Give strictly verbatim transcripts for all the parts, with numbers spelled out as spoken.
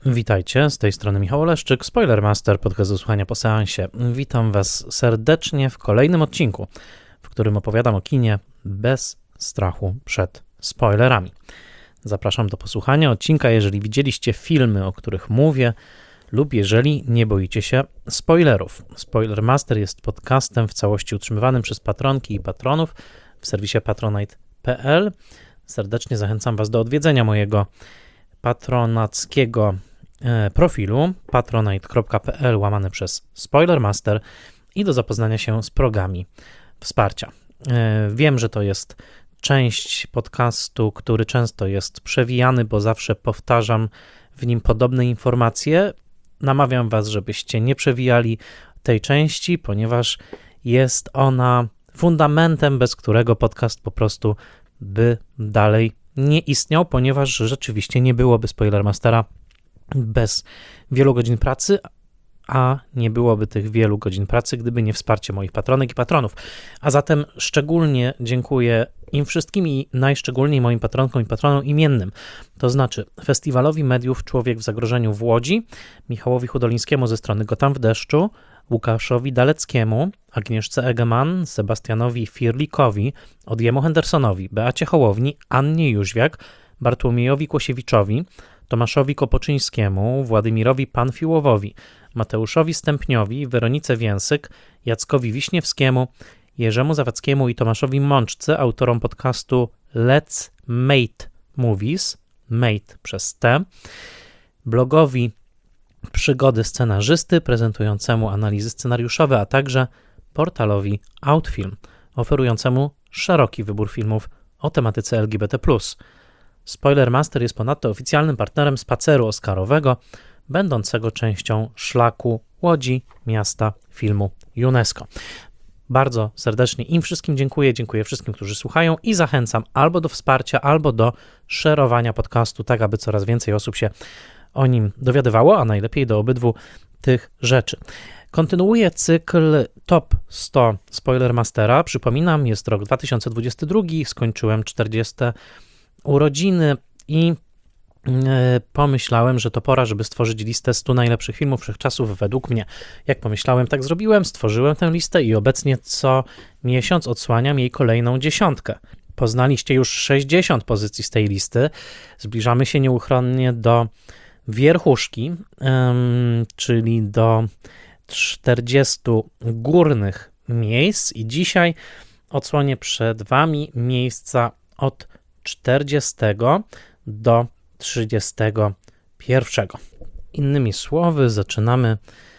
Witajcie, z tej strony Michał Oleszczyk, Spoilermaster, podcast do słuchania po seansie. Witam Was serdecznie w kolejnym odcinku, w którym opowiadam o kinie bez strachu przed spoilerami. Zapraszam do posłuchania odcinka, jeżeli widzieliście filmy, o których mówię, lub jeżeli nie boicie się spoilerów. Spoilermaster jest podcastem w całości utrzymywanym przez patronki i patronów w serwisie patronite kropka p l. Serdecznie zachęcam Was do odwiedzenia mojego patronackiego profilu patronite kropka p l łamane przez Spoilermaster i do zapoznania się z progami wsparcia. Wiem, że to jest część podcastu, który często jest przewijany, bo zawsze powtarzam w nim podobne informacje. Namawiam Was, żebyście nie przewijali tej części, ponieważ jest ona fundamentem, bez którego podcast po prostu by dalej nie istniał, ponieważ rzeczywiście nie byłoby Spoilermastera bez wielu godzin pracy, a nie byłoby tych wielu godzin pracy, gdyby nie wsparcie moich patronek i patronów. A zatem szczególnie dziękuję im wszystkim i najszczególniej moim patronkom i patronom imiennym, to znaczy Festiwalowi Mediów Człowiek w Zagrożeniu w Łodzi, Michałowi Hudolińskiemu ze strony Gotam w deszczu, Łukaszowi Daleckiemu, Agnieszce Egeman, Sebastianowi Firlikowi, Odjemu Hendersonowi, Beacie Hołowni, Annie Jóźwiak, Bartłomiejowi Kłosiewiczowi, Tomaszowi Kopoczyńskiemu, Władimirowi Panfiłowowi, Mateuszowi Stępniowi, Weronice Więsyk, Jackowi Wiśniewskiemu, Jerzemu Zawadzkiemu i Tomaszowi Mączce, autorom podcastu Let's Mate Movies, Mate przez T, blogowi Przygody Scenarzysty, prezentującemu analizy scenariuszowe, a także portalowi Outfilm, oferującemu szeroki wybór filmów o tematyce L G B T plus. Spoilermaster jest ponadto oficjalnym partnerem spaceru oscarowego, będącego częścią szlaku Łodzi, miasta filmu UNESCO. Bardzo serdecznie im wszystkim dziękuję, dziękuję wszystkim, którzy słuchają i zachęcam albo do wsparcia, albo do szerowania podcastu, tak aby coraz więcej osób się o nim dowiadywało, a najlepiej do obydwu tych rzeczy. Kontynuuję cykl Top sto Spoilermastera. Przypominam, jest rok dwa tysiące dwudziesty drugi, skończyłem czterdzieste urodziny i pomyślałem, że to pora, żeby stworzyć listę stu najlepszych filmów wszechczasów według mnie. Jak pomyślałem, tak zrobiłem, stworzyłem tę listę i obecnie co miesiąc odsłaniam jej kolejną dziesiątkę. Poznaliście już sześćdziesiąt pozycji z tej listy. Zbliżamy się nieuchronnie do wierchuszki, um, czyli do czterdziestu górnych miejsc i dzisiaj odsłonię przed Wami miejsca od czterdziestego do trzydziestego pierwszego. Innymi słowy, zaczynamy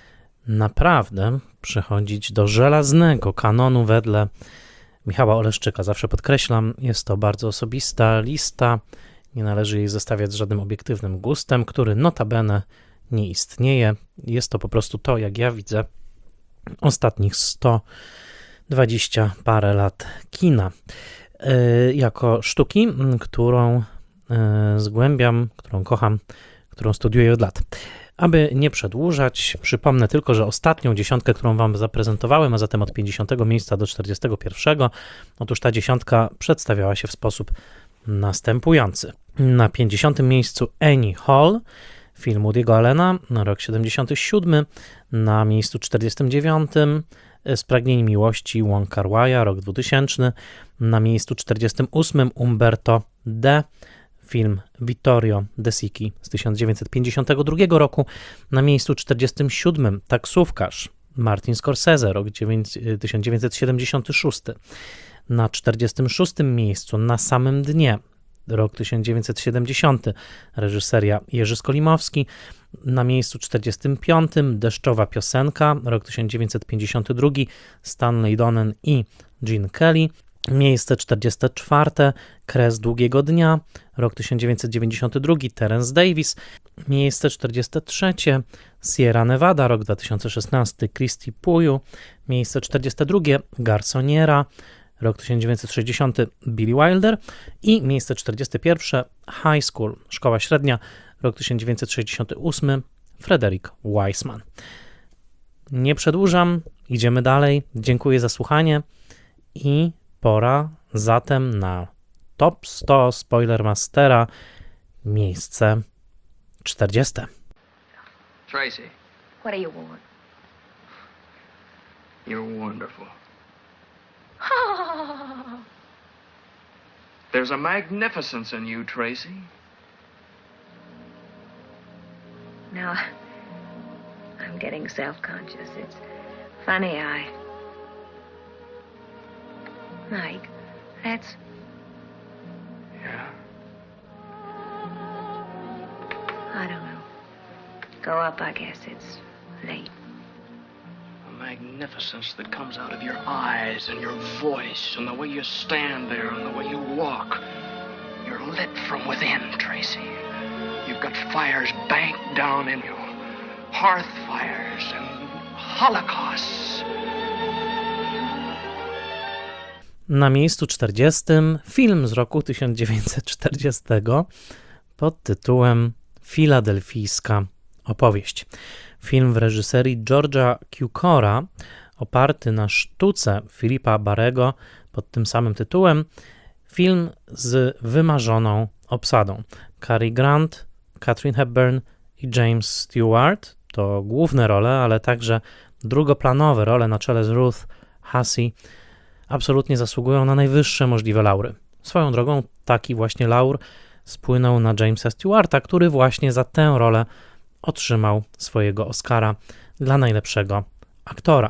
naprawdę przechodzić do żelaznego kanonu wedle Michała Oleszczyka. Zawsze podkreślam, jest to bardzo osobista lista, nie należy jej zestawiać z żadnym obiektywnym gustem, który notabene nie istnieje. Jest to po prostu to, jak ja widzę ostatnich sto dwadzieścia parę lat kina. Yy, jako sztuki, którą yy, zgłębiam, którą kocham, którą studiuję od lat. Aby nie przedłużać, przypomnę tylko, że ostatnią dziesiątkę, którą Wam zaprezentowałem, a zatem od pięćdziesiątego miejsca do czterdziestego pierwszego, otóż ta dziesiątka przedstawiała się w sposób następujący. Na pięćdziesiątym miejscu Annie Hall, film Woody'ego Allena, rok siedemdziesiąty siódmy, na miejscu czterdziestym dziewiątym Spragnienie miłości Wong Kar-wai'a, rok dwutysięczny, na miejscu czterdziestym ósmym Umberto D., film Vittorio De Sichi z tysiąc dziewięćset pięćdziesiątego drugiego roku, na miejscu czterdziestym siódmym Taksówkarz, Martin Scorsese, rok tysiąc dziewięćset siedemdziesiąty szósty, na czterdziestym szóstym miejscu Na samym dnie, rok tysiąc dziewięćset siedemdziesiąty, reżyseria Jerzy Skolimowski, na miejscu czterdziestym piątym Deszczowa piosenka, rok tysiąc dziewięćset pięćdziesiąty drugi, Stanley Donen i Gene Kelly, miejsce czterdzieste czwarte Kres długiego dnia, rok tysiąc dziewięćset dziewięćdziesiąty drugi, Terence Davis, miejsce czterdzieste trzecie Sierra Nevada, rok dwa tysiące szesnasty, Christy Puyu, miejsce czterdzieste drugie Garsoniera, rok tysiąc dziewięćset sześćdziesiąty Billy Wilder i miejsce czterdzieste pierwsze High School, Szkoła Średnia, rok tysiąc dziewięćset sześćdziesiąty ósmy Frederick Wiseman. Nie przedłużam, idziemy dalej. Dziękuję za słuchanie i pora zatem na Top sto Spoilermastera, miejsce czterdzieste. Tracy. What do you want? You're wonderful. There's a magnificence in you, Tracy. Now, I'm getting self-conscious. It's funny, I... Mike, that's... Yeah? I don't know. Go up, I guess. It's late. The magnificence that comes out of your eyes and your voice and the way you stand there and the way you walk. You're lit from within, Tracy. You've got fires banked down in you. Hearth fires and holocausts. Na miejscu czterdziestym film z roku tysiąc dziewięćset czterdziestego pod tytułem Filadelfijska opowieść. Film w reżyserii George'a Cukora, oparty na sztuce Philippa Barrego pod tym samym tytułem. Film z wymarzoną obsadą. Cary Grant, Katharine Hepburn i James Stewart to główne role, ale także drugoplanowe role na czele z Ruth Hussey absolutnie zasługują na najwyższe możliwe laury. Swoją drogą taki właśnie laur spłynął na Jamesa Stewarta, który właśnie za tę rolę otrzymał swojego Oscara dla najlepszego aktora.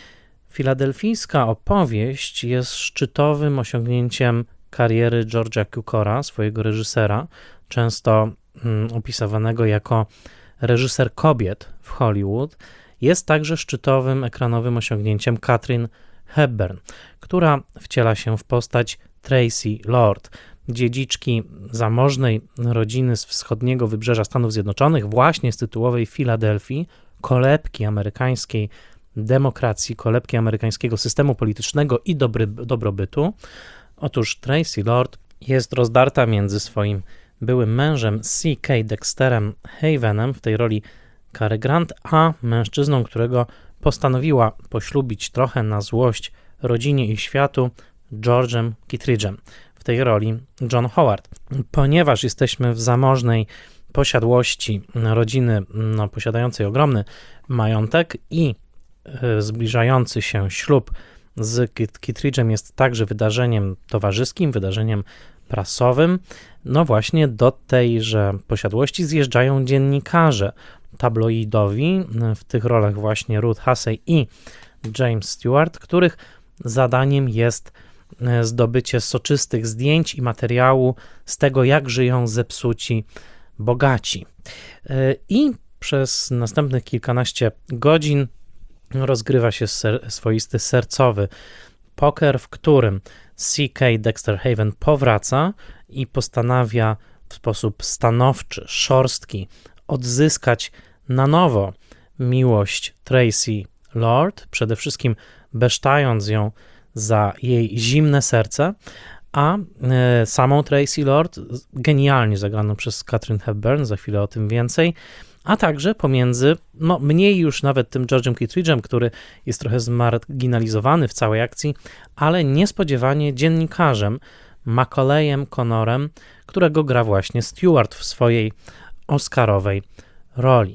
Filadelfijska opowieść jest szczytowym osiągnięciem kariery George'a Cukora, swojego reżysera, często mm, opisywanego jako reżyser kobiet w Hollywood. Jest także szczytowym ekranowym osiągnięciem Katharine Hepburn, która wciela się w postać Tracy Lord, dziedziczki zamożnej rodziny z wschodniego wybrzeża Stanów Zjednoczonych, właśnie z tytułowej Filadelfii, kolebki amerykańskiej demokracji, kolebki amerykańskiego systemu politycznego i dobry, dobrobytu. Otóż Tracy Lord jest rozdarta między swoim byłym mężem C K Dexterem Havenem, w tej roli Cary Grant, a mężczyzną, którego postanowiła poślubić trochę na złość rodzinie i światu, George'em Kittredge'em, w tej roli John Howard. Ponieważ jesteśmy w zamożnej posiadłości rodziny no, posiadającej ogromny majątek i y, zbliżający się ślub z Kittredge'em jest także wydarzeniem towarzyskim, wydarzeniem prasowym, no właśnie do tejże posiadłości zjeżdżają dziennikarze tabloidowi, w tych rolach właśnie Ruth Hussey i James Stewart, których zadaniem jest zdobycie soczystych zdjęć i materiału z tego, jak żyją zepsuci bogaci. I przez następnych kilkanaście godzin rozgrywa się ser, swoisty sercowy poker, w którym C K Dexter Haven powraca i postanawia w sposób stanowczy, szorstki odzyskać na nowo miłość Tracy Lord, przede wszystkim besztając ją za jej zimne serce, a e, samą Tracy Lord, genialnie zagraną przez Katharine Hepburn, za chwilę o tym więcej, a także pomiędzy, no mniej już nawet tym George'em Kittredge'em, który jest trochę zmarginalizowany w całej akcji, ale niespodziewanie dziennikarzem Macaulayem Connorem, którego gra właśnie Stewart w swojej oscarowej roli.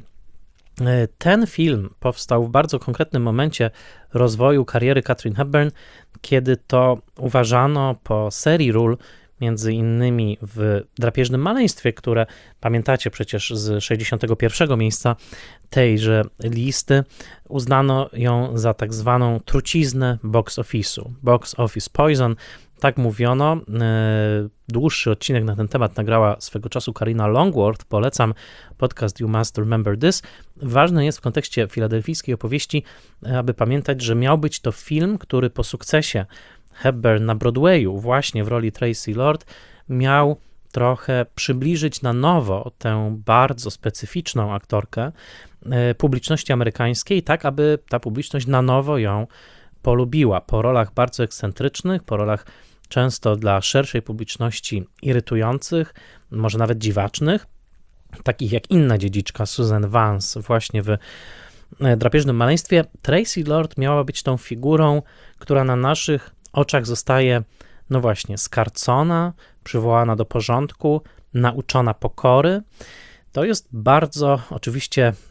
Ten film powstał w bardzo konkretnym momencie rozwoju kariery Katharine Hepburn, kiedy to uważano po serii ról, między innymi w Drapieżnym maleństwie, które pamiętacie przecież z sześćdziesiątego pierwszego miejsca tejże listy, uznano ją za tak zwaną truciznę box office'u. Box Office Poison, tak mówiono. Dłuższy odcinek na ten temat nagrała swego czasu Karina Longworth. Polecam podcast You Must Remember This. Ważne jest w kontekście filadelfijskiej opowieści, aby pamiętać, że miał być to film, który po sukcesie Hepburn na Broadwayu, właśnie w roli Tracy Lord, miał trochę przybliżyć na nowo tę bardzo specyficzną aktorkę publiczności amerykańskiej, tak aby ta publiczność na nowo ją polubiła. Po rolach bardzo ekscentrycznych, po rolach często dla szerszej publiczności irytujących, może nawet dziwacznych, takich jak inna dziedziczka Susan Vance właśnie w Drapieżnym maleństwie, Tracy Lord miała być tą figurą, która na naszych oczach zostaje, no właśnie, skarcona, przywołana do porządku, nauczona pokory. To jest bardzo oczywiście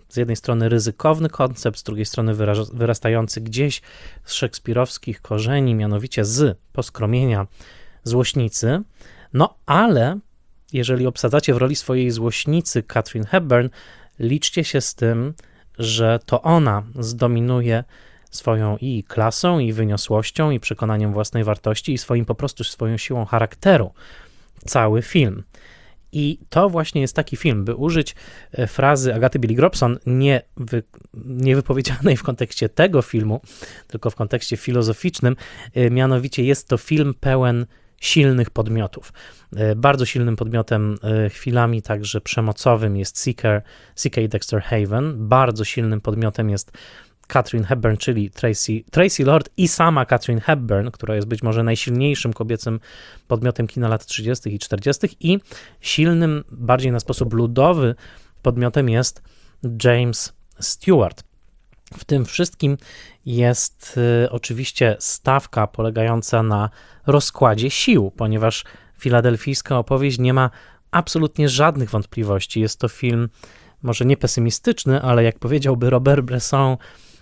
z jednej strony ryzykowny koncept, z drugiej strony wyraż- wyrastający gdzieś z szekspirowskich korzeni, mianowicie z poskromienia złośnicy. No ale jeżeli obsadzacie w roli swojej złośnicy Katharine Hepburn, liczcie się z tym, że to ona zdominuje swoją i klasą, i wyniosłością, i przekonaniem własnej wartości, i swoim po prostu swoją siłą charakteru cały film. I to właśnie jest taki film, by użyć frazy Agaty Billy Grobson, nie, wy, nie wypowiedzianej w kontekście tego filmu, tylko w kontekście filozoficznym, mianowicie jest to film pełen silnych podmiotów. Bardzo silnym podmiotem chwilami także przemocowym jest Seeker, C K Dexter Haven, bardzo silnym podmiotem jest Katharine Hepburn, czyli Tracy, Tracy Lord i sama Katharine Hepburn, która jest być może najsilniejszym kobiecym podmiotem kina lat trzydziestych i czterdziestych i silnym, bardziej na sposób ludowy podmiotem jest James Stewart. W tym wszystkim jest y, oczywiście stawka polegająca na rozkładzie sił, ponieważ filadelfijska opowieść nie ma absolutnie żadnych wątpliwości. Jest to film może nie pesymistyczny, ale jak powiedziałby Robert Bresson,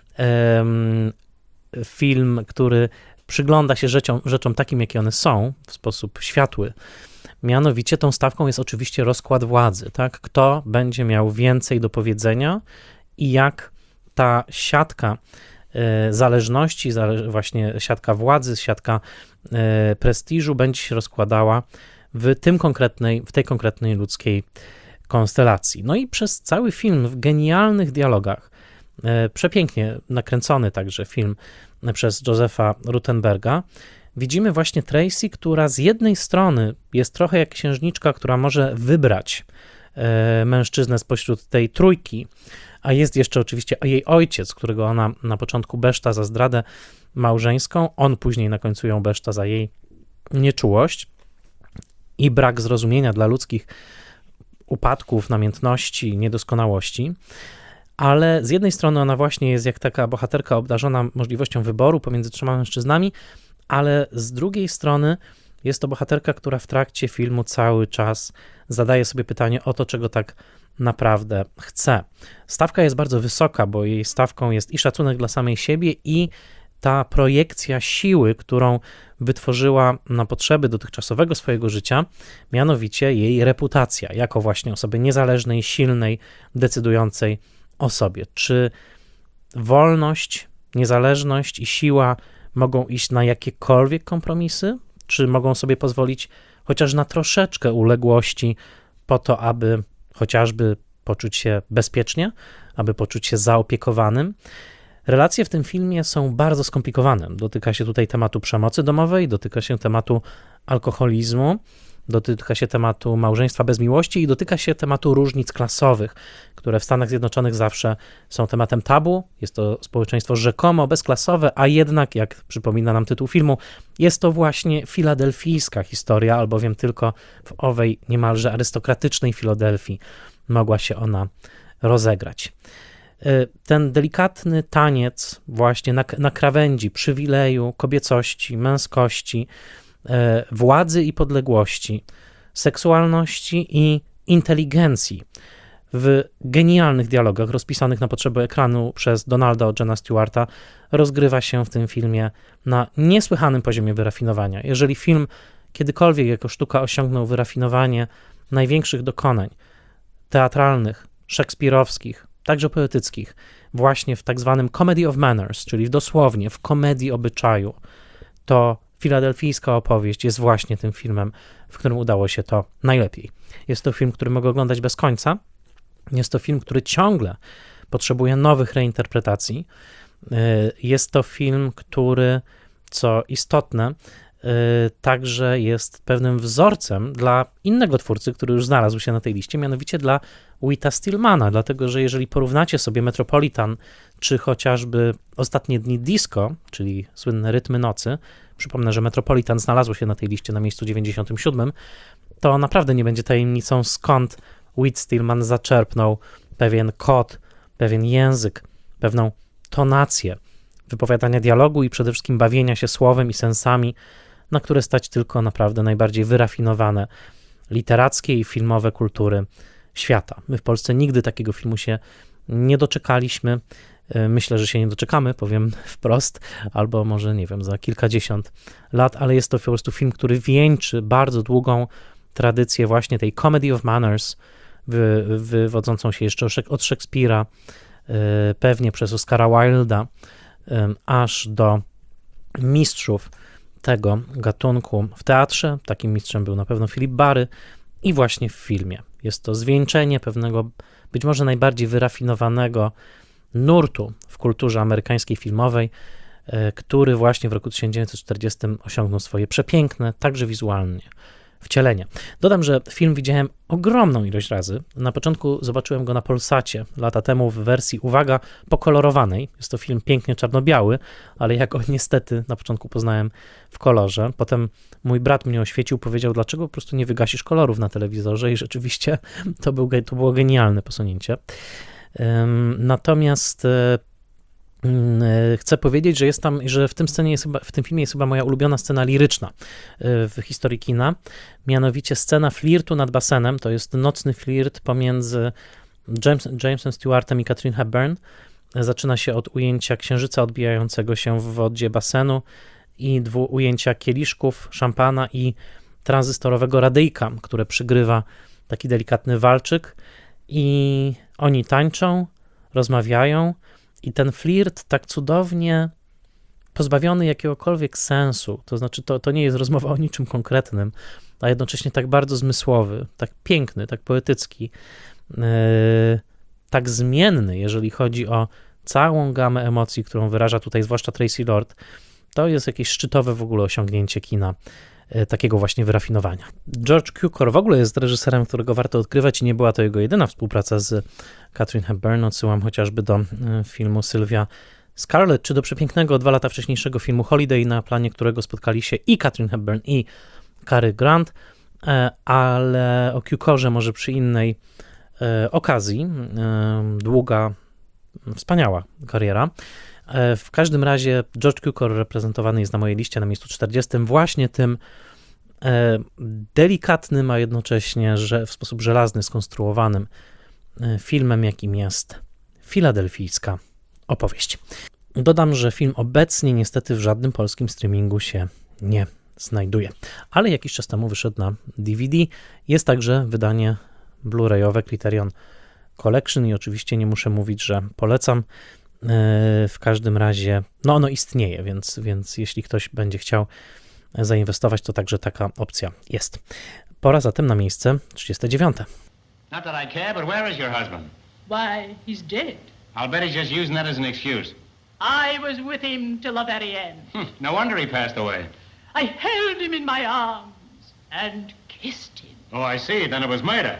ym, film, który przygląda się rzeczom, rzeczom takim, jakie one są, w sposób światły. Mianowicie tą stawką jest oczywiście rozkład władzy, tak? Kto będzie miał więcej do powiedzenia i jak ta siatka y, zależności, zale, właśnie siatka władzy, siatka y, prestiżu będzie się rozkładała w tym konkretnej, w tej konkretnej ludzkiej konstelacji. No i przez cały film w genialnych dialogach, y, przepięknie nakręcony także film przez Josepha Ruttenberga, widzimy właśnie Tracy, która z jednej strony jest trochę jak księżniczka, która może wybrać y, mężczyznę spośród tej trójki, a jest jeszcze oczywiście jej ojciec, którego ona na początku beszta za zdradę małżeńską, on później na końcu ją beszta za jej nieczułość i brak zrozumienia dla ludzkich upadków, namiętności, niedoskonałości, ale z jednej strony ona właśnie jest jak taka bohaterka obdarzona możliwością wyboru pomiędzy trzema mężczyznami, ale z drugiej strony jest to bohaterka, która w trakcie filmu cały czas zadaje sobie pytanie o to, czego tak naprawdę chce. Stawka jest bardzo wysoka, bo jej stawką jest i szacunek dla samej siebie, i ta projekcja siły, którą wytworzyła na potrzeby dotychczasowego swojego życia, mianowicie jej reputacja, jako właśnie osoby niezależnej, silnej, decydującej o sobie. Czy wolność, niezależność i siła mogą iść na jakiekolwiek kompromisy? Czy mogą sobie pozwolić chociaż na troszeczkę uległości po to, aby chociażby poczuć się bezpiecznie, aby poczuć się zaopiekowanym? Relacje w tym filmie są bardzo skomplikowane. Dotyka się tutaj tematu przemocy domowej, dotyka się tematu alkoholizmu, dotyka się tematu małżeństwa bez miłości i dotyka się tematu różnic klasowych, które w Stanach Zjednoczonych zawsze są tematem tabu. Jest to społeczeństwo rzekomo bezklasowe, a jednak, jak przypomina nam tytuł filmu, jest to właśnie filadelfijska historia, albowiem tylko w owej niemalże arystokratycznej Filadelfii mogła się ona rozegrać. Ten delikatny taniec właśnie na, na krawędzi przywileju, kobiecości, męskości, władzy i podległości, seksualności i inteligencji w genialnych dialogach rozpisanych na potrzeby ekranu przez Donalda Ogena Stewarta rozgrywa się w tym filmie na niesłychanym poziomie wyrafinowania. Jeżeli film kiedykolwiek jako sztuka osiągnął wyrafinowanie największych dokonań teatralnych, szekspirowskich, także poetyckich, właśnie w tak zwanym comedy of manners, czyli dosłownie w komedii obyczaju, to filadelfijska opowieść jest właśnie tym filmem, w którym udało się to najlepiej. Jest to film, który mogę oglądać bez końca. Jest to film, który ciągle potrzebuje nowych reinterpretacji. Jest to film, który, co istotne, także jest pewnym wzorcem dla innego twórcy, który już znalazł się na tej liście, mianowicie dla Whita Stillmana, dlatego że jeżeli porównacie sobie Metropolitan, czy chociażby Ostatnie dni disco, czyli słynne Rytmy nocy, przypomnę, że Metropolitan znalazło się na tej liście na miejscu dziewięćdziesiątym siódmym, to naprawdę nie będzie tajemnicą, skąd Whit Stillman zaczerpnął pewien kod, pewien język, pewną tonację wypowiadania dialogu i przede wszystkim bawienia się słowem i sensami, na które stać tylko naprawdę najbardziej wyrafinowane literackie i filmowe kultury świata. My w Polsce nigdy takiego filmu się nie doczekaliśmy. Myślę, że się nie doczekamy, powiem wprost, albo może, nie wiem, za kilkadziesiąt lat, ale jest to po prostu film, który wieńczy bardzo długą tradycję właśnie tej comedy of manners, wy, wywodzącą się jeszcze od Szekspira, pewnie przez Oscara Wilda, aż do mistrzów tego gatunku w teatrze. Takim mistrzem był na pewno Philip Barry i właśnie w filmie. Jest to zwieńczenie pewnego, być może najbardziej wyrafinowanego nurtu w kulturze amerykańskiej filmowej, który właśnie w roku tysiąc dziewięćset czterdziestym osiągnął swoje przepiękne, także wizualnie, wcielenie. Dodam, że film widziałem ogromną ilość razy. Na początku zobaczyłem go na Polsacie lata temu w wersji, uwaga, pokolorowanej. Jest to film pięknie czarno-biały, ale ja go niestety na początku poznałem w kolorze. Potem mój brat mnie oświecił, powiedział, dlaczego po prostu nie wygasisz kolorów na telewizorze i rzeczywiście to, był, to było genialne posunięcie. Natomiast chcę powiedzieć, że jest tam, że w tym scenie jest chyba, w tym filmie jest chyba moja ulubiona scena liryczna w historii kina, mianowicie scena flirtu nad basenem. To jest nocny flirt pomiędzy James, Jamesem Stewartem i Katharine Hepburn. Zaczyna się od ujęcia księżyca odbijającego się w wodzie basenu i dwu ujęcia kieliszków szampana i tranzystorowego radyjka, które przygrywa taki delikatny walczyk, i oni tańczą, rozmawiają i ten flirt tak cudownie pozbawiony jakiegokolwiek sensu, to znaczy to, to nie jest rozmowa o niczym konkretnym, a jednocześnie tak bardzo zmysłowy, tak piękny, tak poetycki, yy, tak zmienny, jeżeli chodzi o całą gamę emocji, którą wyraża tutaj zwłaszcza Tracy Lord. To jest jakieś szczytowe w ogóle osiągnięcie kina, takiego właśnie wyrafinowania. George Cukor w ogóle jest reżyserem, którego warto odkrywać i nie była to jego jedyna współpraca z Katharine Hepburn. Odsyłam chociażby do filmu Sylwia Scarlett, czy do przepięknego dwa lata wcześniejszego filmu Holiday, na planie którego spotkali się i Katharine Hepburn, i Cary Grant, ale o Cukorze może przy innej okazji. Długa, wspaniała kariera. W każdym razie George Cukor reprezentowany jest na mojej liście na miejscu czterdziestym właśnie tym e, delikatnym, a jednocześnie że w sposób żelazny skonstruowanym e, filmem, jakim jest Filadelfijska opowieść. Dodam, że film obecnie niestety w żadnym polskim streamingu się nie znajduje, ale jakiś czas temu wyszedł na D V D. Jest także wydanie blu-rayowe Criterion Collection i oczywiście nie muszę mówić, że polecam. W każdym razie, no ono istnieje, więc, więc jeśli ktoś będzie chciał zainwestować, to także taka opcja jest. Pora zatem na miejsce trzydzieste dziewiąte. Not that I care, but where is your husband? Why, he's dead. I'll bet he's just using that as an excuse. I was with him till the very end. Hmm, no wonder he passed away. I held him in my arms and kissed him. Oh, I see. Then it was murder.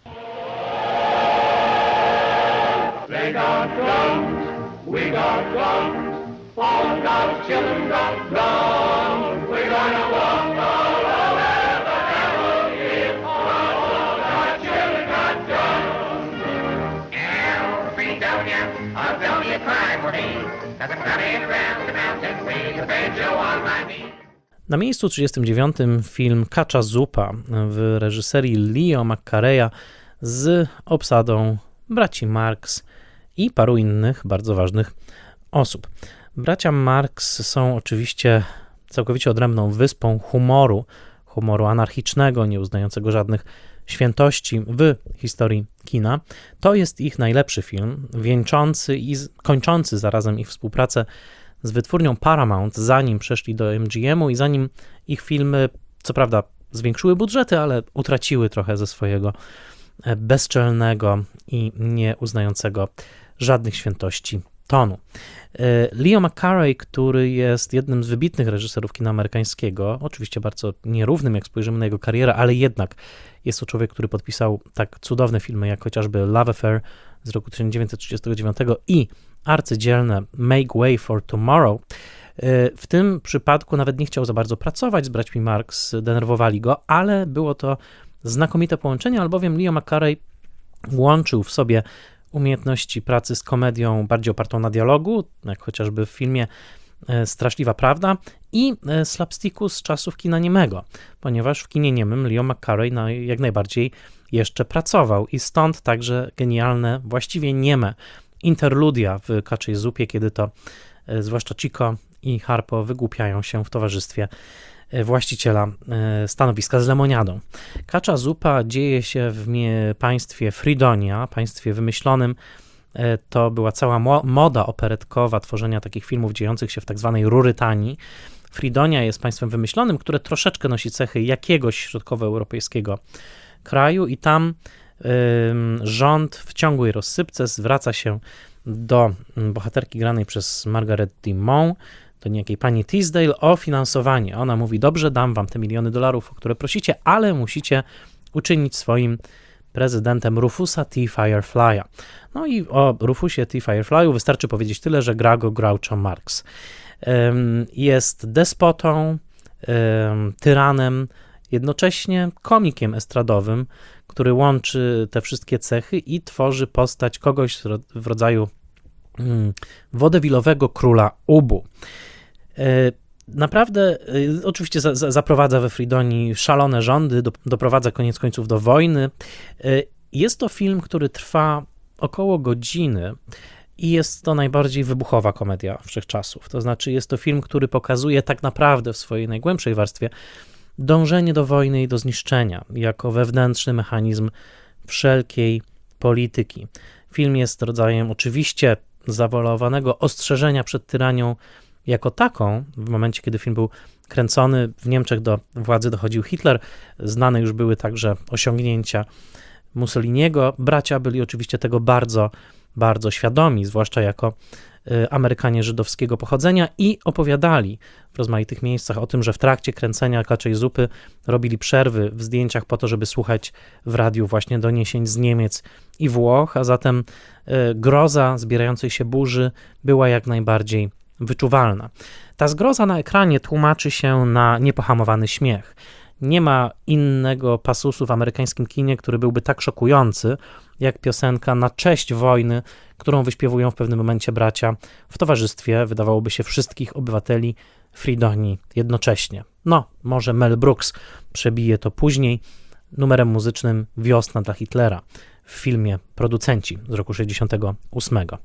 They got guns, we got guns, all God's children got guns. We're gonna walk all over the devil here. All God's children got guns. Elfredonia, oh, don't you cry for me, 'cause I'm coming around the mountain way to bend you on my knee. Na miejscu trzydziestym dziewiątym film Kacza Zupa w reżyserii Leo McCarey'a z obsadą braci Marx i paru innych bardzo ważnych osób. Bracia Marx są oczywiście całkowicie odrębną wyspą humoru, humoru anarchicznego, nieuznającego żadnych świętości w historii kina. To jest ich najlepszy film, wieńczący i kończący zarazem ich współpracę z wytwórnią Paramount, zanim przeszli do M G M-u i zanim ich filmy, co prawda, zwiększyły budżety, ale utraciły trochę ze swojego bezczelnego i nieuznającego żadnych świętości tonu. Leo McCarey, który jest jednym z wybitnych reżyserów kina amerykańskiego, oczywiście bardzo nierównym, jak spojrzymy na jego karierę, ale jednak jest to człowiek, który podpisał tak cudowne filmy, jak chociażby Love Affair z roku tysiąc dziewięćset trzydziestego dziewiątego i arcydzielne Make Way for Tomorrow. W tym przypadku nawet nie chciał za bardzo pracować z braćmi Marx, denerwowali go, ale było to znakomite połączenie, albowiem Leo McCarey łączył w sobie umiejętności pracy z komedią bardziej opartą na dialogu, jak chociażby w filmie Straszliwa Prawda, i slapsticku z czasów kina niemego, ponieważ w kinie niemym Leo McCarey no, jak najbardziej jeszcze pracował i stąd także genialne, właściwie nieme interludia w Kaczej Zupie, kiedy to e, zwłaszcza Chico i Harpo wygłupiają się w towarzystwie e, właściciela e, stanowiska z lemoniadą. Kacza Zupa dzieje się w mie- państwie Fridonia, państwie wymyślonym. E, to była cała mo- moda operetkowa tworzenia takich filmów dziejących się w tak zwanej Rurytanii. Fridonia jest państwem wymyślonym, które troszeczkę nosi cechy jakiegoś środkowoeuropejskiego kraju i tam y, rząd w ciągłej rozsypce zwraca się do bohaterki granej przez Margaret Dumont, do niejakiej pani Teasdale o finansowanie. Ona mówi, dobrze, dam wam te miliony dolarów, o które prosicie, ale musicie uczynić swoim prezydentem Rufusa T. Firefly'a. No i o Rufusie T. Firefly'u wystarczy powiedzieć tyle, że gra go Groucho Marx. Jest despotą, tyranem, jednocześnie komikiem estradowym, który łączy te wszystkie cechy i tworzy postać kogoś w rodzaju wodewilowego króla Ubu. Naprawdę, oczywiście za, za, zaprowadza we Fridonii szalone rządy, do, doprowadza koniec końców do wojny. Jest to film, który trwa około godziny i jest to najbardziej wybuchowa komedia wszechczasów. To znaczy jest to film, który pokazuje tak naprawdę w swojej najgłębszej warstwie dążenie do wojny i do zniszczenia jako wewnętrzny mechanizm wszelkiej polityki. Film jest rodzajem oczywiście zawolowanego ostrzeżenia przed tyranią jako taką. W momencie, kiedy film był kręcony, w Niemczech do władzy dochodził Hitler. Znane już były także osiągnięcia Mussoliniego. Bracia byli oczywiście tego bardzo, bardzo świadomi, zwłaszcza jako Amerykanie żydowskiego pochodzenia i opowiadali w rozmaitych miejscach o tym, że w trakcie kręcenia Kaczej Zupy robili przerwy w zdjęciach po to, żeby słuchać w radiu właśnie doniesień z Niemiec i Włoch, a zatem groza zbierającej się burzy była jak najbardziej wyczuwalna. Ta zgroza na ekranie tłumaczy się na niepohamowany śmiech. Nie ma innego pasusu w amerykańskim kinie, który byłby tak szokujący, jak piosenka na cześć wojny, którą wyśpiewują w pewnym momencie bracia w towarzystwie, wydawałoby się, wszystkich obywateli Fridonii jednocześnie. No, może Mel Brooks przebije to później numerem muzycznym Wiosna dla Hitlera w filmie Producenci z roku sześćdziesiątego ósmego.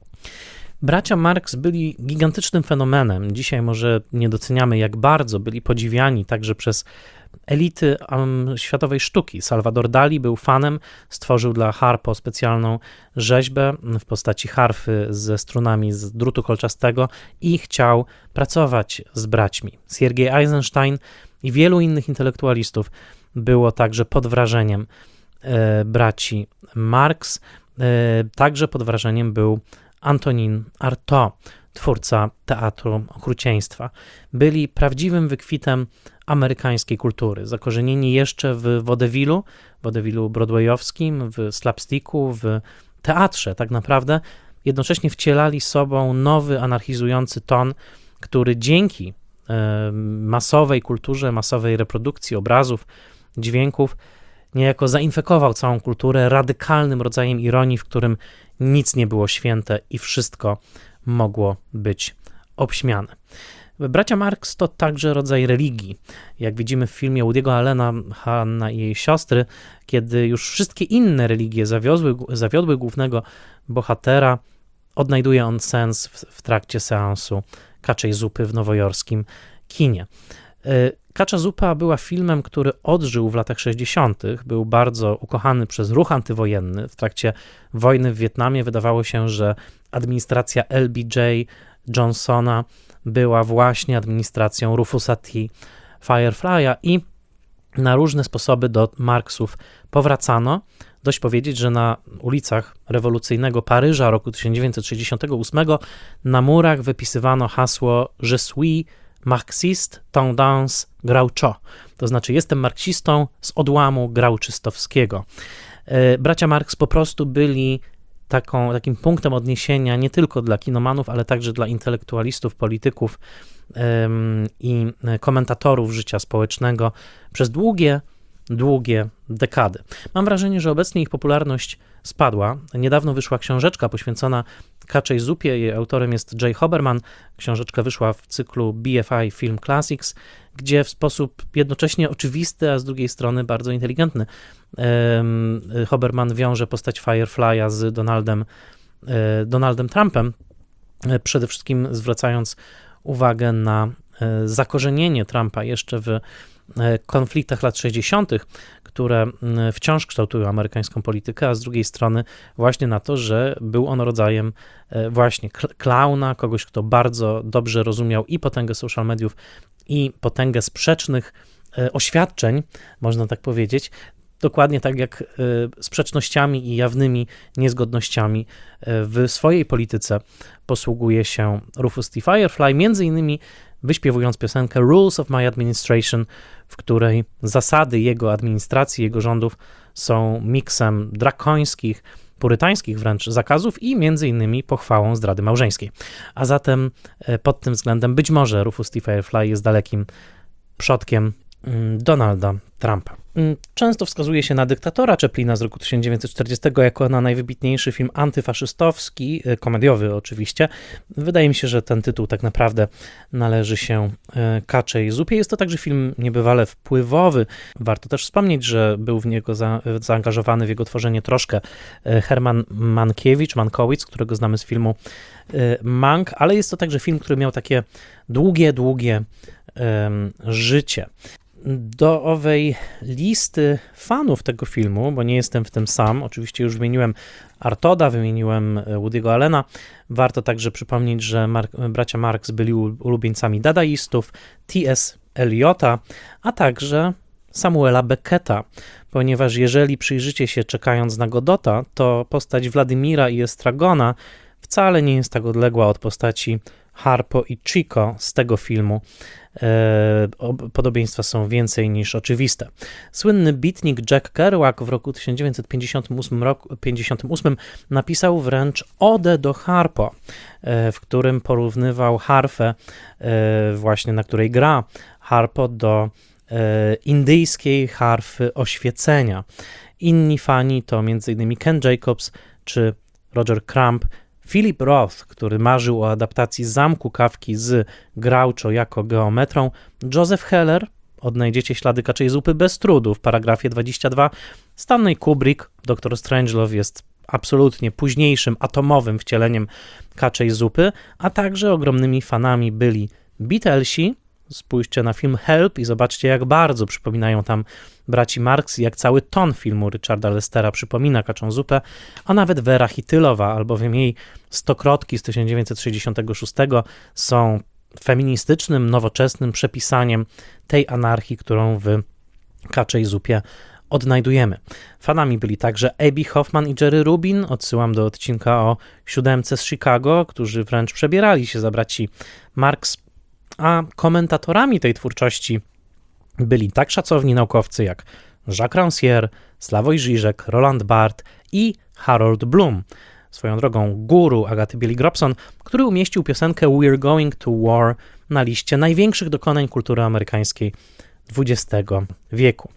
Bracia Marx byli gigantycznym fenomenem. Dzisiaj może nie doceniamy, jak bardzo byli podziwiani także przez elity um, światowej sztuki. Salvador Dali był fanem, stworzył dla Harpo specjalną rzeźbę w postaci harfy ze strunami z drutu kolczastego i chciał pracować z braćmi. Siergiej Eisenstein i wielu innych intelektualistów było także pod wrażeniem e, braci Marx. E, także pod wrażeniem był Antonin Artaud, twórca teatru okrucieństwa. Byli prawdziwym wykwitem amerykańskiej kultury, zakorzenieni jeszcze w waudevillu, waudevillu broadwayowskim, w slapsticku, w teatrze tak naprawdę, jednocześnie wcielali sobą nowy, anarchizujący ton, który dzięki e, masowej kulturze, masowej reprodukcji obrazów, dźwięków, niejako zainfekował całą kulturę radykalnym rodzajem ironii, w którym nic nie było święte i wszystko mogło być obśmiane. Bracia Marx to także rodzaj religii. Jak widzimy w filmie Woody'ego Allena, Hanna i jej siostry, kiedy już wszystkie inne religie zawiodły, zawiodły głównego bohatera, odnajduje on sens w, w trakcie seansu Kaczej Zupy w nowojorskim kinie. Kacza Zupa była filmem, który odżył w latach sześćdziesiątych. Był bardzo ukochany przez ruch antywojenny. W trakcie wojny w Wietnamie wydawało się, że administracja L B J Johnsona była właśnie administracją Rufusa T. Firefly'a i na różne sposoby do Marksów powracano. Dość powiedzieć, że na ulicach rewolucyjnego Paryża roku tysiąc dziewięćset sześćdziesiątego ósmego na murach wypisywano hasło Je suis marxiste tendance Groucho, to znaczy jestem marksistą z odłamu grauczystowskiego. Bracia Marx po prostu byli taką, takim punktem odniesienia nie tylko dla kinomanów, ale także dla intelektualistów, polityków ym, i komentatorów życia społecznego przez długie, długie dekady. Mam wrażenie, że obecnie ich popularność spadła. Niedawno wyszła książeczka poświęcona Kaczej Zupie. Jej autorem jest Jay Hoberman. Książeczka wyszła w cyklu B F I Film Classics, gdzie w sposób jednocześnie oczywisty, a z drugiej strony bardzo inteligentny um, Hoberman wiąże postać Firefly'a z Donaldem Donaldem Trumpem, przede wszystkim zwracając uwagę na zakorzenienie Trumpa jeszcze w konfliktach lat sześćdziesiątych, które wciąż kształtują amerykańską politykę, a z drugiej strony właśnie na to, że był on rodzajem właśnie klauna, kogoś, kto bardzo dobrze rozumiał i potęgę social mediów, i potęgę sprzecznych oświadczeń, można tak powiedzieć, dokładnie tak jak sprzecznościami i jawnymi niezgodnościami w swojej polityce posługuje się Rufus T. Firefly, między innymi wyśpiewując piosenkę Rules of My Administration, w której zasady jego administracji, jego rządów są miksem drakońskich, purytańskich wręcz zakazów i między innymi pochwałą zdrady małżeńskiej. A zatem pod tym względem być może Rufus T. Firefly jest dalekim przodkiem Donalda Trumpa. Często wskazuje się na Dyktatora Chaplina z roku tysiąc dziewięćset czterdziestego jako na najwybitniejszy film antyfaszystowski, komediowy oczywiście. Wydaje mi się, że ten tytuł tak naprawdę należy się Kaczej Zupie. Jest to także film niebywale wpływowy. Warto też wspomnieć, że był w niego za, zaangażowany w jego tworzenie troszkę Herman Mankiewicz, Mankowicz, którego znamy z filmu Mank, ale jest to także film, który miał takie długie, długie um, życie. Do owej listy fanów tego filmu, bo nie jestem w tym sam, oczywiście już wymieniłem Artoda, wymieniłem Woody'ego Allena, warto także przypomnieć, że Mar- bracia Marx byli ulubieńcami dadaistów, T S. Eliota, a także Samuela Becketa, ponieważ jeżeli przyjrzycie się Czekając na Godota, to postać Władimira i Estragona wcale nie jest tak odległa od postaci Harpo i Chico z tego filmu. Podobieństwa są więcej niż oczywiste. Słynny beatnik Jack Kerouac w roku tysiąc dziewięćset pięćdziesiątym ósmym, roku, pięćdziesiątym ósmym napisał wręcz odę do Harpo, w którym porównywał harfę, właśnie na której gra Harpo, do indyjskiej harfy oświecenia. Inni fani to m.in. Ken Jacobs czy Roger Crumb, Philip Roth, który marzył o adaptacji Zamku Kafki z Groucho jako geometrą, Joseph Heller, odnajdziecie ślady Kaczej Zupy bez trudu w paragrafie dwudziestym drugim, Stanley Kubrick, doktor Strangelove jest absolutnie późniejszym, atomowym wcieleniem Kaczej Zupy, a także ogromnymi fanami byli Beatlesi. Spójrzcie na film Help i zobaczcie, jak bardzo przypominają tam braci Marx i jak cały ton filmu Richarda Lestera przypomina Kaczą Zupę, a nawet Vera Chytylowa, albowiem jej Stokrotki z tysiąc dziewięćset sześćdziesiątego szóstego są feministycznym, nowoczesnym przepisaniem tej anarchii, którą w Kaczej Zupie odnajdujemy. Fanami byli także Abby Hoffman i Jerry Rubin, odsyłam do odcinka o siódemce z Chicago, którzy wręcz przebierali się za braci Marx, a komentatorami tej twórczości byli tak szacowni naukowcy jak Jacques Rancière, Slavoj Žižek, Roland Barthes i Harold Bloom. Swoją drogą guru Agaty Bieli-Grobson, który umieścił piosenkę We're Going to War na liście największych dokonań kultury amerykańskiej dwudziestego wieku.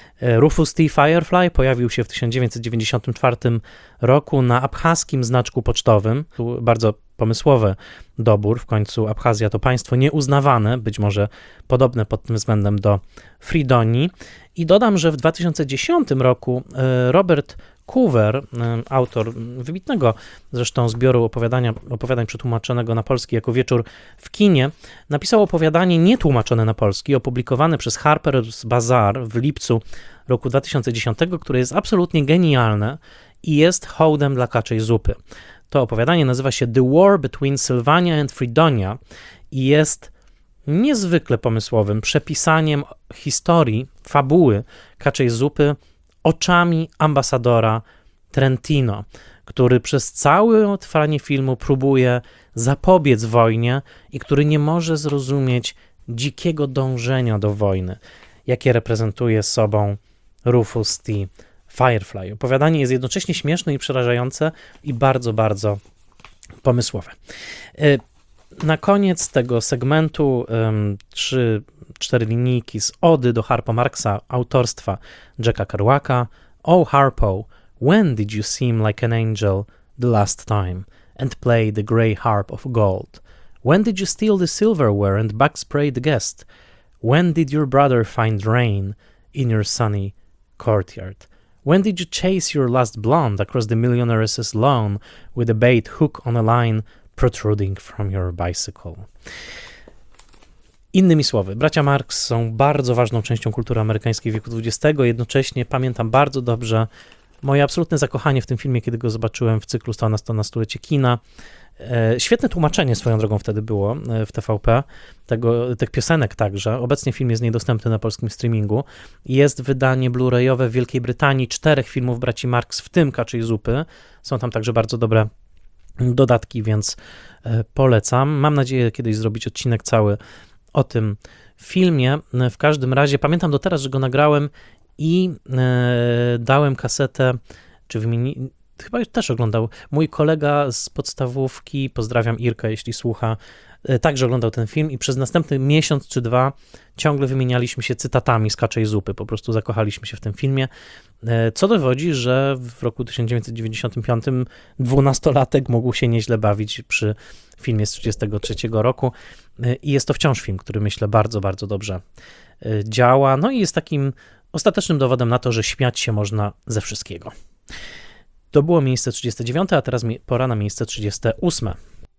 Rufus T. Firefly pojawił się w tysiąc dziewięćset dziewięćdziesiątym czwartym roku na abchaskim znaczku pocztowym. Bardzo pomysłowy dobór, w końcu Abchazja to państwo nieuznawane, być może podobne pod tym względem do Fridonii. I dodam, że w dwa tysiące dziesiątym roku Robert Coover, autor wybitnego zresztą zbioru opowiadania, opowiadań przetłumaczonego na polski jako Wieczór w kinie, napisał opowiadanie nietłumaczone na polski, opublikowane przez Harper's Bazaar w lipcu roku dwa tysiące dziesiątego, które jest absolutnie genialne i jest hołdem dla Kaczej Zupy. To opowiadanie nazywa się The War Between Sylvania and Fredonia i jest niezwykle pomysłowym przepisaniem historii, fabuły Kaczej Zupy oczami ambasadora Trentino, który przez całe trwanie filmu próbuje zapobiec wojnie i który nie może zrozumieć dzikiego dążenia do wojny, jakie reprezentuje sobą Rufus T. Firefly. Opowiadanie jest jednocześnie śmieszne i przerażające i bardzo, bardzo pomysłowe. Na koniec tego segmentu um, trzy, cztery linijki z ody do Harpo Marxa autorstwa Jacka Kerouaca. Oh Harpo, when did you seem like an angel the last time and play the grey harp of gold? When did you steal the silverware and backspray the guest? When did your brother find rain in your sunny courtyard? When did you chase your last blonde across the millionaire's lawn with a bait hook on a line protruding from your bicycle? Innymi słowy, bracia Marx są bardzo ważną częścią kultury amerykańskiej wieku dwudziestego. Jednocześnie pamiętam bardzo dobrze moje absolutne zakochanie w tym filmie, kiedy go zobaczyłem w cyklu sto na stulecie kina. E, świetne tłumaczenie swoją drogą wtedy było w T V P, tego, tych piosenek także. Obecnie film jest niedostępny na polskim streamingu. Jest wydanie blu-rayowe w Wielkiej Brytanii czterech filmów braci Marx, w tym Kaczej Zupy. Są tam także bardzo dobre dodatki, więc e, polecam. Mam nadzieję kiedyś zrobić odcinek cały o tym filmie. W każdym razie pamiętam do teraz, że go nagrałem i e, dałem kasetę, czy wymieni... chyba też oglądał mój kolega z podstawówki, pozdrawiam Irka, jeśli słucha, e, także oglądał ten film i przez następny miesiąc czy dwa ciągle wymienialiśmy się cytatami z Kaczej Zupy, po prostu zakochaliśmy się w tym filmie, e, co dowodzi, że w roku tysiąc dziewięćset dziewięćdziesiątym piątym dwunastolatek mógł się nieźle bawić przy filmie z trzydziestego trzeciego roku e, i jest to wciąż film, który myślę bardzo, bardzo dobrze e, działa, no i jest takim ostatecznym dowodem na to, że śmiać się można ze wszystkiego. To było miejsce trzydzieste dziewiąte, a teraz pora na miejsce trzydzieste ósme.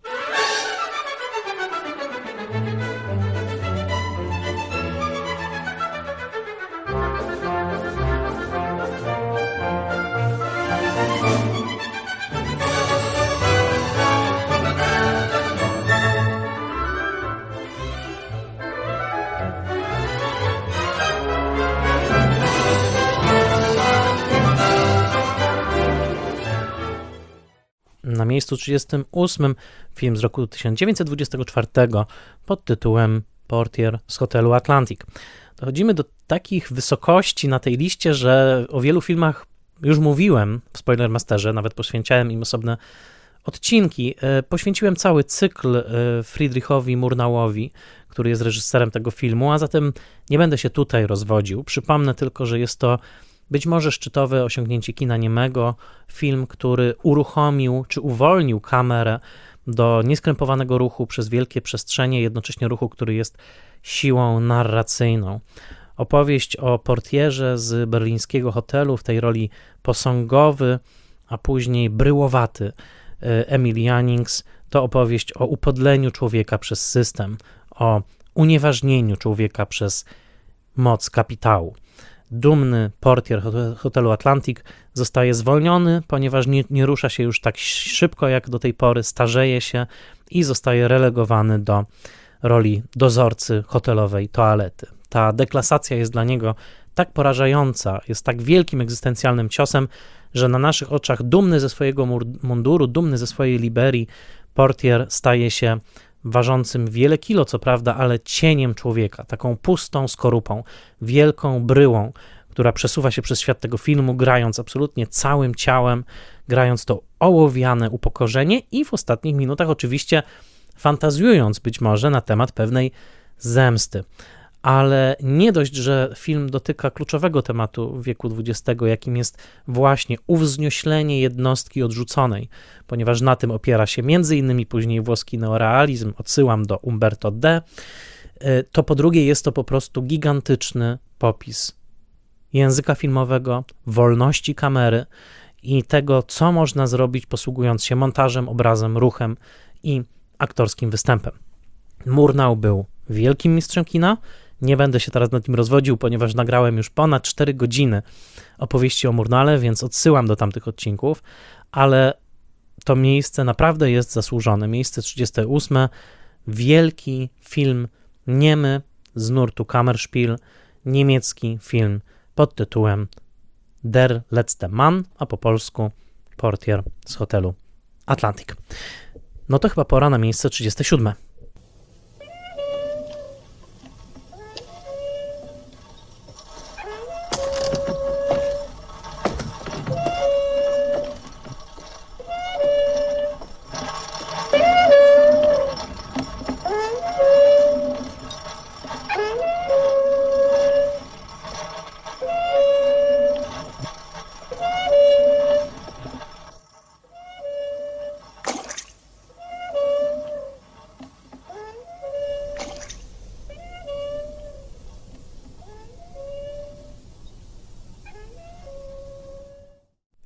Na miejscu trzydziestym ósmym film z roku tysiąc dziewięćset dwudziestego czwartego pod tytułem Portier z hotelu Atlantic. Dochodzimy do takich wysokości na tej liście, że o wielu filmach już mówiłem w Spoilermasterze, nawet poświęcałem im osobne odcinki. Poświęciłem cały cykl Friedrichowi Murnauowi, który jest reżyserem tego filmu, a zatem nie będę się tutaj rozwodził. Przypomnę tylko, że jest to być może szczytowe osiągnięcie kina niemego, film, który uruchomił czy uwolnił kamerę do nieskrępowanego ruchu przez wielkie przestrzenie, jednocześnie ruchu, który jest siłą narracyjną. Opowieść o portierze z berlińskiego hotelu, w tej roli posągowy, a później bryłowaty Emil Jannings, to opowieść o upodleniu człowieka przez system, o unieważnieniu człowieka przez moc kapitału. Dumny portier hotelu Atlantic zostaje zwolniony, ponieważ nie, nie rusza się już tak szybko jak do tej pory, starzeje się i zostaje relegowany do roli dozorcy hotelowej toalety. Ta deklasacja jest dla niego tak porażająca, jest tak wielkim egzystencjalnym ciosem, że na naszych oczach dumny ze swojego munduru, dumny ze swojej liberii, portier staje się ważącym wiele kilo, co prawda, ale cieniem człowieka, taką pustą skorupą, wielką bryłą, która przesuwa się przez świat tego filmu, grając absolutnie całym ciałem, grając to ołowiane upokorzenie i w ostatnich minutach oczywiście fantazjując być może na temat pewnej zemsty. Ale nie dość, że film dotyka kluczowego tematu wieku dwudziestego, jakim jest właśnie uwznioślenie jednostki odrzuconej, ponieważ na tym opiera się między innymi później włoski neorealizm, odsyłam do Umberto D., to po drugie jest to po prostu gigantyczny popis języka filmowego, wolności kamery i tego, co można zrobić posługując się montażem, obrazem, ruchem i aktorskim występem. Murnau był wielkim mistrzem kina. Nie będę się teraz nad nim rozwodził, ponieważ nagrałem już ponad cztery godziny opowieści o Murnale, więc odsyłam do tamtych odcinków, ale to miejsce naprawdę jest zasłużone. Miejsce trzydzieste ósme, wielki film niemy z nurtu Kammerspiel, niemiecki film pod tytułem Der letzte Mann, a po polsku Portier z hotelu Atlantic. No to chyba pora na miejsce trzydzieste siódme.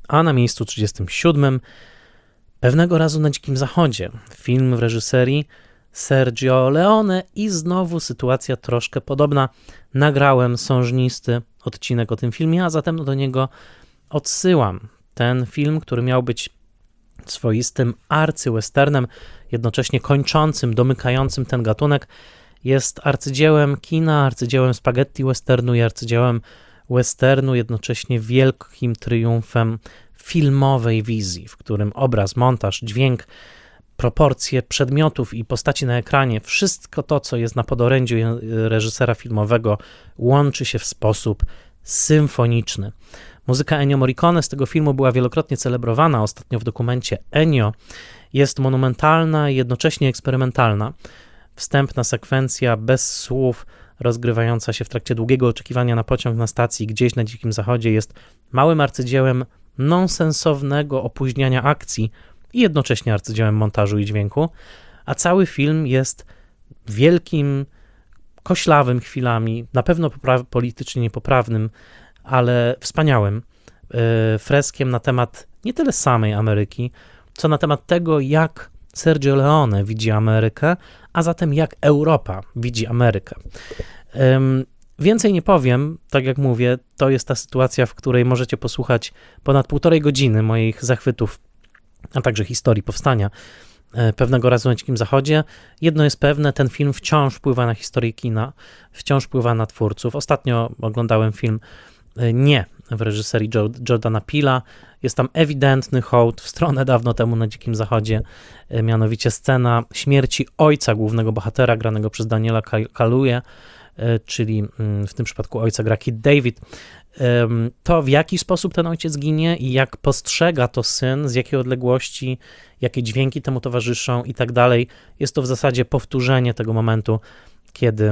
A na miejscu trzydziestym siódmym Pewnego razu na Dzikim Zachodzie, film w reżyserii Sergio Leone i znowu sytuacja troszkę podobna. Nagrałem sążnisty odcinek o tym filmie, a zatem do niego odsyłam. Ten film, który miał być swoistym arcywesternem, jednocześnie kończącym, domykającym ten gatunek, jest arcydziełem kina, arcydziełem spaghetti westernu i arcydziełem westernu, jednocześnie wielkim triumfem filmowej wizji, w którym obraz, montaż, dźwięk, proporcje przedmiotów i postaci na ekranie, wszystko to, co jest na podorędziu reżysera filmowego, łączy się w sposób symfoniczny. Muzyka Ennio Morricone z tego filmu była wielokrotnie celebrowana, ostatnio w dokumencie Ennio. Jest monumentalna i jednocześnie eksperymentalna. Wstępna sekwencja bez słów, rozgrywająca się w trakcie długiego oczekiwania na pociąg na stacji gdzieś na Dzikim Zachodzie, jest małym arcydziełem nonsensownego opóźniania akcji i jednocześnie arcydziełem montażu i dźwięku, a cały film jest wielkim, koślawym chwilami, na pewno popra- politycznie niepoprawnym, ale wspaniałym yy, freskiem na temat nie tyle samej Ameryki, co na temat tego, jak Sergio Leone widzi Amerykę, a zatem jak Europa widzi Amerykę. Yy, Więcej nie powiem, tak jak mówię, to jest ta sytuacja, w której możecie posłuchać ponad półtorej godziny moich zachwytów, a także historii powstania Pewnego razu na Dzikim Zachodzie. Jedno jest pewne, ten film wciąż wpływa na historię kina, wciąż wpływa na twórców. Ostatnio oglądałem film nie w reżyserii Jordana Peela. Jest tam ewidentny hołd w stronę dawno temu na Dzikim Zachodzie, mianowicie scena śmierci ojca głównego bohatera, granego przez Daniela Kaluuya, czyli w tym przypadku ojca gra Kid David. To, w jaki sposób ten ojciec ginie i jak postrzega to syn, z jakiej odległości, jakie dźwięki temu towarzyszą i tak dalej, jest to w zasadzie powtórzenie tego momentu, kiedy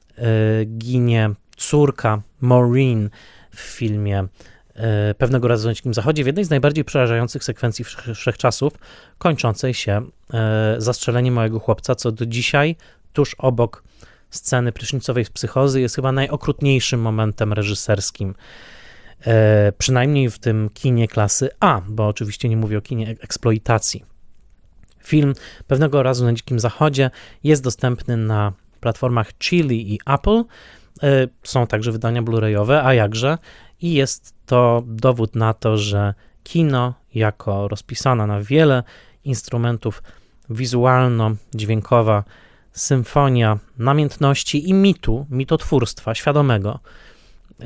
ginie córka Maureen w filmie Pewnego razu na Dzikim Zachodzie, w jednej z najbardziej przerażających sekwencji wszechczasów, kończącej się zastrzeleniem małego chłopca, co do dzisiaj, tuż obok sceny prysznicowej z Psychozy, jest chyba najokrutniejszym momentem reżyserskim, e, przynajmniej w tym kinie klasy A, bo oczywiście nie mówię o kinie eksploitacji. Film Pewnego razu na Dzikim Zachodzie jest dostępny na platformach Chili i Apple. E, są także wydania blu-rayowe, a jakże? I jest to dowód na to, że kino jako rozpisana na wiele instrumentów wizualno-dźwiękowa symfonia namiętności i mitu, mitotwórstwa świadomego yy,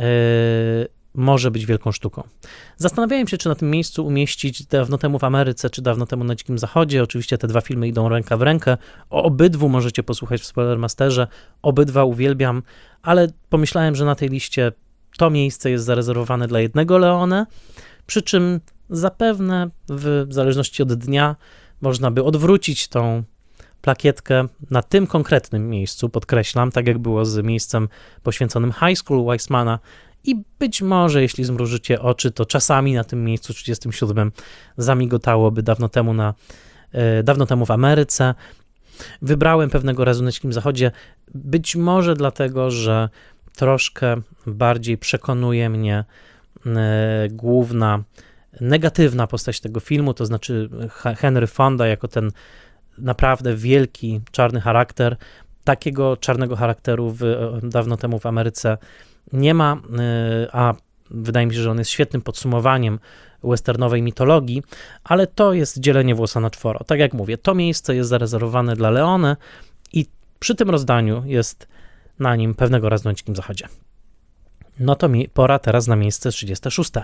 może być wielką sztuką. Zastanawiałem się, czy na tym miejscu umieścić Dawno temu w Ameryce, czy Dawno temu na Dzikim Zachodzie. Oczywiście te dwa filmy idą ręka w rękę. O obydwu możecie posłuchać w Spoilermasterze. Obydwa uwielbiam, ale pomyślałem, że na tej liście to miejsce jest zarezerwowane dla jednego Leone, przy czym zapewne w zależności od dnia można by odwrócić tą plakietkę na tym konkretnym miejscu, podkreślam, tak jak było z miejscem poświęconym High School Weissmana i być może, jeśli zmrużycie oczy, to czasami na tym miejscu trzydziestym siódmym zamigotałoby dawno temu, na, e, dawno temu w Ameryce. Wybrałem Pewnego razu na Dzikim Zachodzie, być może dlatego, że troszkę bardziej przekonuje mnie e, główna, negatywna postać tego filmu, to znaczy Henry Fonda jako ten naprawdę wielki, czarny charakter. Takiego czarnego charakteru w, dawno temu w Ameryce nie ma, a wydaje mi się, że on jest świetnym podsumowaniem westernowej mitologii, ale to jest dzielenie włosa na czworo. Tak jak mówię, to miejsce jest zarezerwowane dla Leone i przy tym rozdaniu jest na nim Pewnego razu na Dzikim Zachodzie. No to mi pora teraz na miejsce trzydzieste szóste.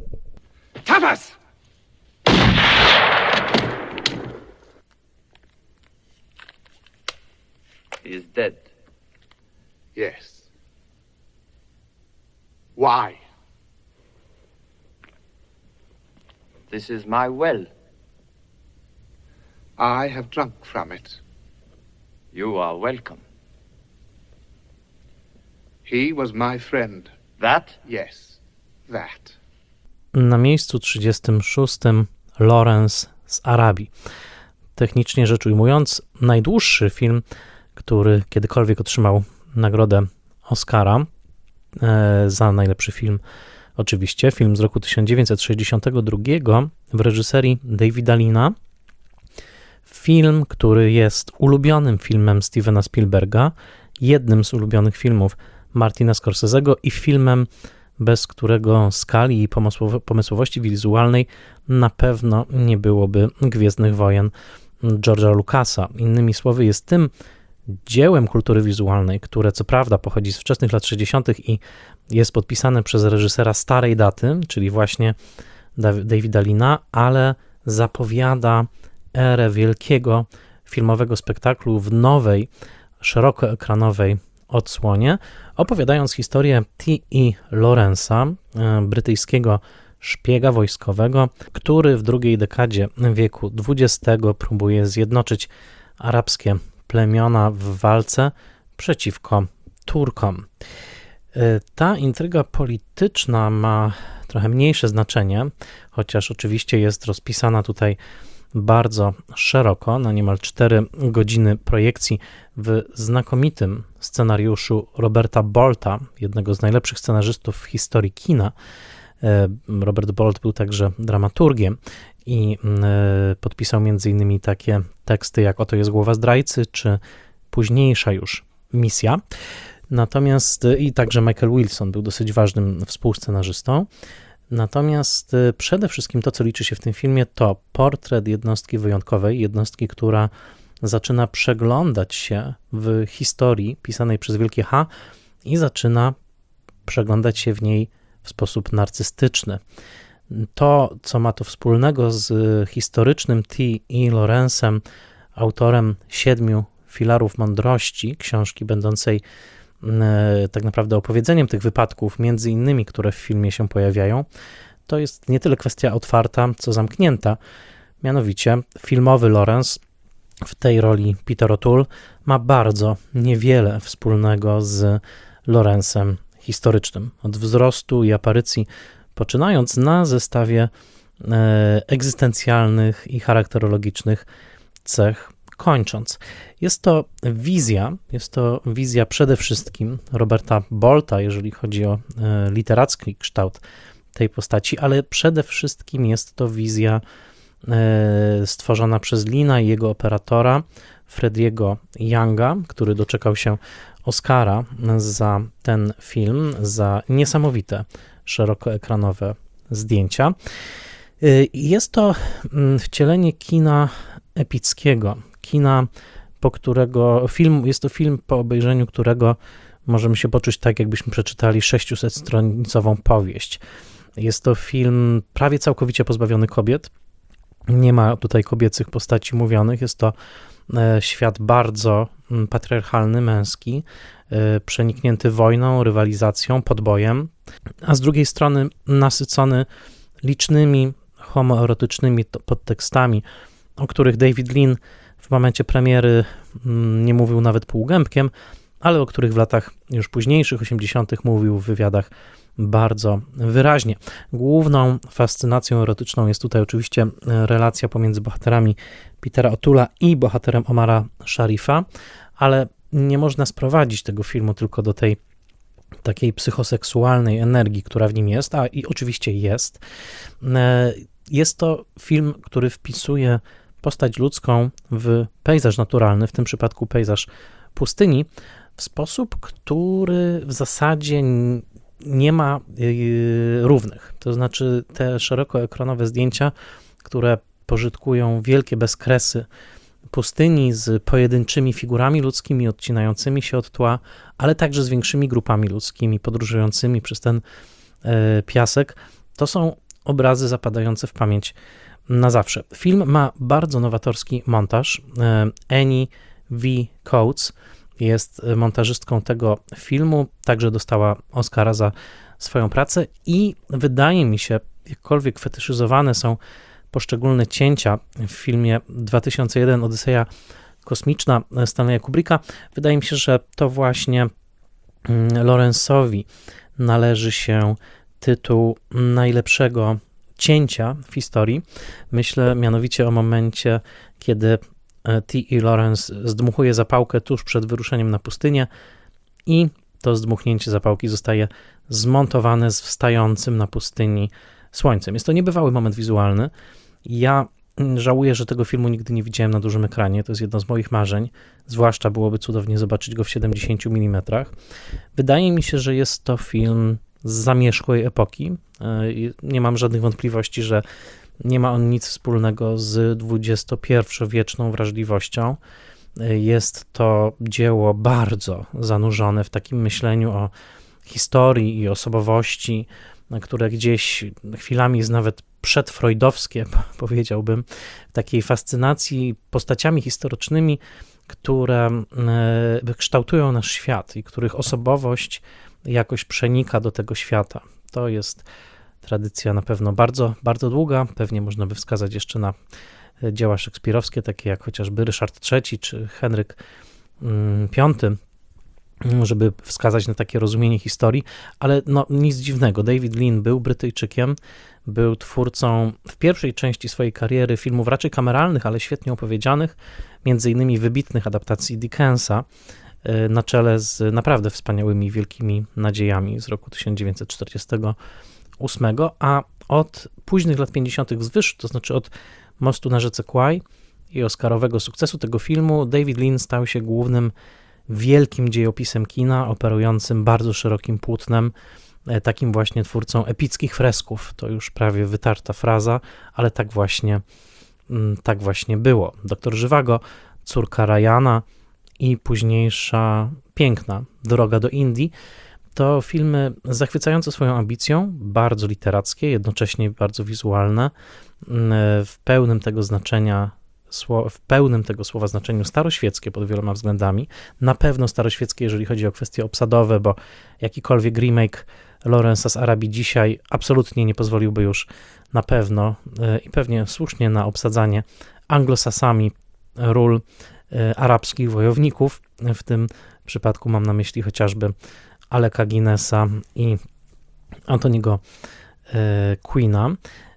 Tapas! He is dead. Yes. Why? This is my well. I have drunk from it. You are welcome. He was my friend. That? Yes, that. Na miejscu trzydziestym szóstym Lawrence z Arabii. Technicznie rzecz ujmując, najdłuższy film, który kiedykolwiek otrzymał nagrodę Oscara e, za najlepszy film oczywiście, film z roku tysiąc dziewięćset sześćdziesiątego drugiego w reżyserii Davida Leana. Film, który jest ulubionym filmem Stevena Spielberga, jednym z ulubionych filmów Martina Scorsese'ego i filmem, bez którego skali i pomysłowo- pomysłowości wizualnej na pewno nie byłoby Gwiezdnych Wojen George'a Lucasa. Innymi słowy, jest tym dziełem kultury wizualnej, które co prawda pochodzi z wczesnych lat sześćdziesiątych i jest podpisane przez reżysera starej daty, czyli właśnie Davida Leana, ale zapowiada erę wielkiego filmowego spektaklu w nowej, szerokoekranowej odsłonie, opowiadając historię T E Lawrence'a, brytyjskiego szpiega wojskowego, który w drugiej dekadzie wieku dwudziestego próbuje zjednoczyć arabskie plemiona w walce przeciwko Turkom. Ta intryga polityczna ma trochę mniejsze znaczenie, chociaż oczywiście jest rozpisana tutaj bardzo szeroko, na niemal cztery godziny projekcji w znakomitym scenariuszu Roberta Bolta, jednego z najlepszych scenarzystów w historii kina. Robert Bolt był także dramaturgiem i podpisał między innymi takie teksty jak Oto jest głowa zdrajcy, czy późniejsza już Misja. Natomiast i także Michael Wilson był dosyć ważnym współscenarzystą. Natomiast przede wszystkim to, co liczy się w tym filmie, to portret jednostki wyjątkowej, jednostki, która zaczyna przeglądać się w historii pisanej przez wielkie H i zaczyna przeglądać się w niej w sposób narcystyczny. To, co ma to wspólnego z historycznym T E Lawrence'em, autorem Siedmiu Filarów Mądrości, książki będącej e, tak naprawdę opowiedzeniem tych wypadków, między innymi, które w filmie się pojawiają, to jest nie tyle kwestia otwarta, co zamknięta. Mianowicie filmowy Lawrence, w tej roli Peter O'Toole, ma bardzo niewiele wspólnego z Lawrence'em historycznym. Od wzrostu i aparycji poczynając na zestawie e, egzystencjalnych i charakterologicznych cech kończąc. Jest to wizja, jest to wizja przede wszystkim Roberta Bolta, jeżeli chodzi o e, literacki kształt tej postaci, ale przede wszystkim jest to wizja e, stworzona przez Leana i jego operatora Frediego Younga, który doczekał się Oscara za ten film, za niesamowite szerokoekranowe zdjęcia. Jest to wcielenie kina epickiego, kina, po którego film, jest to film, po obejrzeniu którego możemy się poczuć tak, jakbyśmy przeczytali sześciusetstronicową powieść. Jest to film prawie całkowicie pozbawiony kobiet. Nie ma tutaj kobiecych postaci mówionych. Jest to świat bardzo patriarchalny, męski, przeniknięty wojną, rywalizacją, podbojem, a z drugiej strony nasycony licznymi homoerotycznymi podtekstami, o których David Lean w momencie premiery nie mówił nawet półgębkiem, ale o których w latach już późniejszych, osiemdziesiątych mówił w wywiadach bardzo wyraźnie. Główną fascynacją erotyczną jest tutaj oczywiście relacja pomiędzy bohaterami Petera O'Toole'a i bohaterem Omara Sharifa, ale nie można sprowadzić tego filmu tylko do tej takiej psychoseksualnej energii, która w nim jest, a i oczywiście jest. Jest to film, który wpisuje postać ludzką w pejzaż naturalny, w tym przypadku pejzaż pustyni, w sposób, który w zasadzie nie ma równych. To znaczy te szerokoekranowe zdjęcia, które pożytkują wielkie bezkresy pustyni z pojedynczymi figurami ludzkimi odcinającymi się od tła, ale także z większymi grupami ludzkimi podróżującymi przez ten piasek, to są obrazy zapadające w pamięć na zawsze. Film ma bardzo nowatorski montaż. Annie V. Coates jest montażystką tego filmu, także dostała Oscara za swoją pracę i wydaje mi się, jakkolwiek fetyszyzowane są poszczególne cięcia w filmie dwa tysiące jeden Odyseja Kosmiczna Stanleya Kubricka, wydaje mi się, że to właśnie Lawrence'owi należy się tytuł najlepszego cięcia w historii. Myślę mianowicie o momencie, kiedy T E Lawrence zdmuchuje zapałkę tuż przed wyruszeniem na pustynię i to zdmuchnięcie zapałki zostaje zmontowane z wstającym na pustyni słońcem. Jest to niebywały moment wizualny. Ja żałuję, że tego filmu nigdy nie widziałem na dużym ekranie. To jest jedno z moich marzeń. Zwłaszcza byłoby cudownie zobaczyć go w siedemdziesięciu milimetrach. Wydaje mi się, że jest to film z zamierzchłej epoki. Nie mam żadnych wątpliwości, że nie ma on nic wspólnego z dwudziestopierwowieczną wrażliwością. Jest to dzieło bardzo zanurzone w takim myśleniu o historii i osobowości, które gdzieś chwilami jest nawet przedfreudowskie, powiedziałbym, takiej fascynacji postaciami historycznymi, które kształtują nasz świat i których osobowość jakoś przenika do tego świata. To jest tradycja na pewno bardzo, bardzo długa. Pewnie można by wskazać jeszcze na dzieła szekspirowskie, takie jak chociażby Ryszard trzeci czy Henryk piąty, żeby wskazać na takie rozumienie historii, ale no nic dziwnego. David Lean był Brytyjczykiem, był twórcą w pierwszej części swojej kariery filmów raczej kameralnych, ale świetnie opowiedzianych, między innymi wybitnych adaptacji Dickensa, na czele z naprawdę wspaniałymi, wielkimi nadziejami z roku tysiąc dziewięćset czterdziestego ósmego, a od późnych lat pięćdziesiątych wzwyż, to znaczy od Mostu na rzece Kwai i oscarowego sukcesu tego filmu, David Lean stał się głównym wielkim dziejopisem kina, operującym bardzo szerokim płótnem, takim właśnie twórcą epickich fresków. To już prawie wytarta fraza, ale tak właśnie, tak właśnie było. Doktor Żywago, Córka Ryana i późniejsza Piękna Droga do Indii to filmy zachwycające swoją ambicją, bardzo literackie, jednocześnie bardzo wizualne, w pełnym tego znaczenia w pełnym tego słowa znaczeniu staroświeckie pod wieloma względami. Na pewno staroświeckie, jeżeli chodzi o kwestie obsadowe, bo jakikolwiek remake Lawrence'a z Arabii dzisiaj absolutnie nie pozwoliłby już na pewno i pewnie słusznie na obsadzanie anglosasami ról arabskich wojowników. W tym przypadku mam na myśli chociażby Aleka Guinnessa i Antoniego Quina.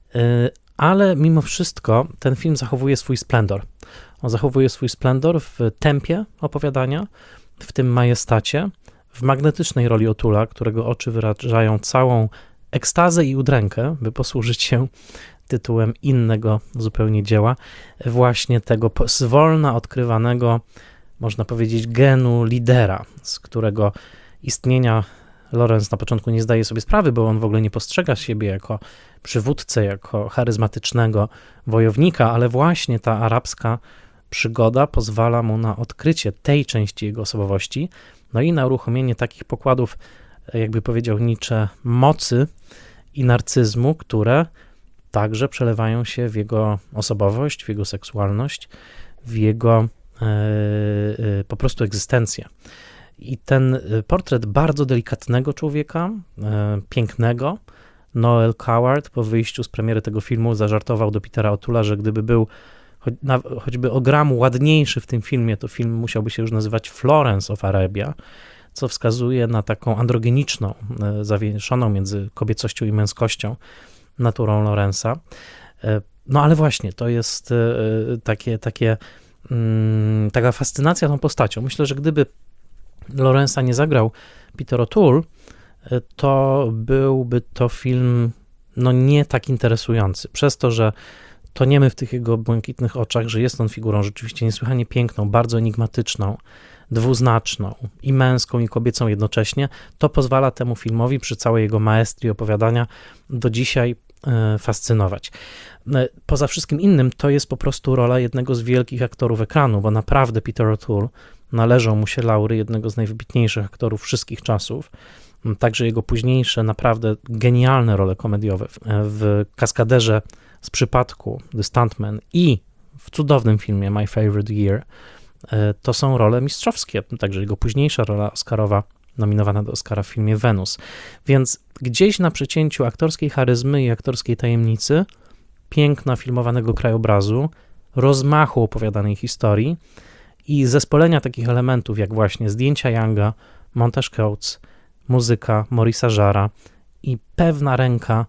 Ale mimo wszystko ten film zachowuje swój splendor. On zachowuje swój splendor w tempie opowiadania, w tym majestacie, w magnetycznej roli O'Toola, którego oczy wyrażają całą ekstazę i udrękę, by posłużyć się tytułem innego zupełnie dzieła, właśnie tego zwolna odkrywanego, można powiedzieć, genu lidera, z którego istnienia Lawrence na początku nie zdaje sobie sprawy, bo on w ogóle nie postrzega siebie jako przywódcę, jako charyzmatycznego wojownika, ale właśnie ta arabska przygoda pozwala mu na odkrycie tej części jego osobowości, no i na uruchomienie takich pokładów, jakby powiedział Nietzsche, mocy i narcyzmu, które także przelewają się w jego osobowość, w jego seksualność, w jego e, e, po prostu egzystencję. I ten portret bardzo delikatnego człowieka, e, pięknego, Noel Coward po wyjściu z premiery tego filmu zażartował do Petera O'Toola, że gdyby był cho- na, choćby o gram ładniejszy w tym filmie, to film musiałby się już nazywać Florence of Arabia, co wskazuje na taką androgeniczną, e, zawieszoną między kobiecością i męskością naturą Lawrence'a. E, no ale właśnie, to jest e, takie, takie, mm, taka fascynacja tą postacią. Myślę, że gdyby Lawrence'a nie zagrał Peter O'Toole, to byłby to film no nie tak interesujący. Przez to, że toniemy w tych jego błękitnych oczach, że jest on figurą rzeczywiście niesłychanie piękną, bardzo enigmatyczną, dwuznaczną i męską i kobiecą jednocześnie, to pozwala temu filmowi przy całej jego maestrii opowiadania do dzisiaj e, fascynować. E, poza wszystkim innym to jest po prostu rola jednego z wielkich aktorów ekranu, bo naprawdę Peter O'Toole należą mu się laury jednego z najwybitniejszych aktorów wszystkich czasów. Także jego późniejsze, naprawdę genialne role komediowe w, w Kaskaderze z przypadku, The Stuntman i w cudownym filmie My Favorite Year, to są role mistrzowskie. Także jego późniejsza rola oscarowa, nominowana do Oscara w filmie Wenus. Więc gdzieś na przecięciu aktorskiej charyzmy i aktorskiej tajemnicy, piękna filmowanego krajobrazu, rozmachu opowiadanej historii i zespolenia takich elementów, jak właśnie zdjęcia Younga, montaż Coates, muzyka Maurice'a Jarre'a i pewna ręka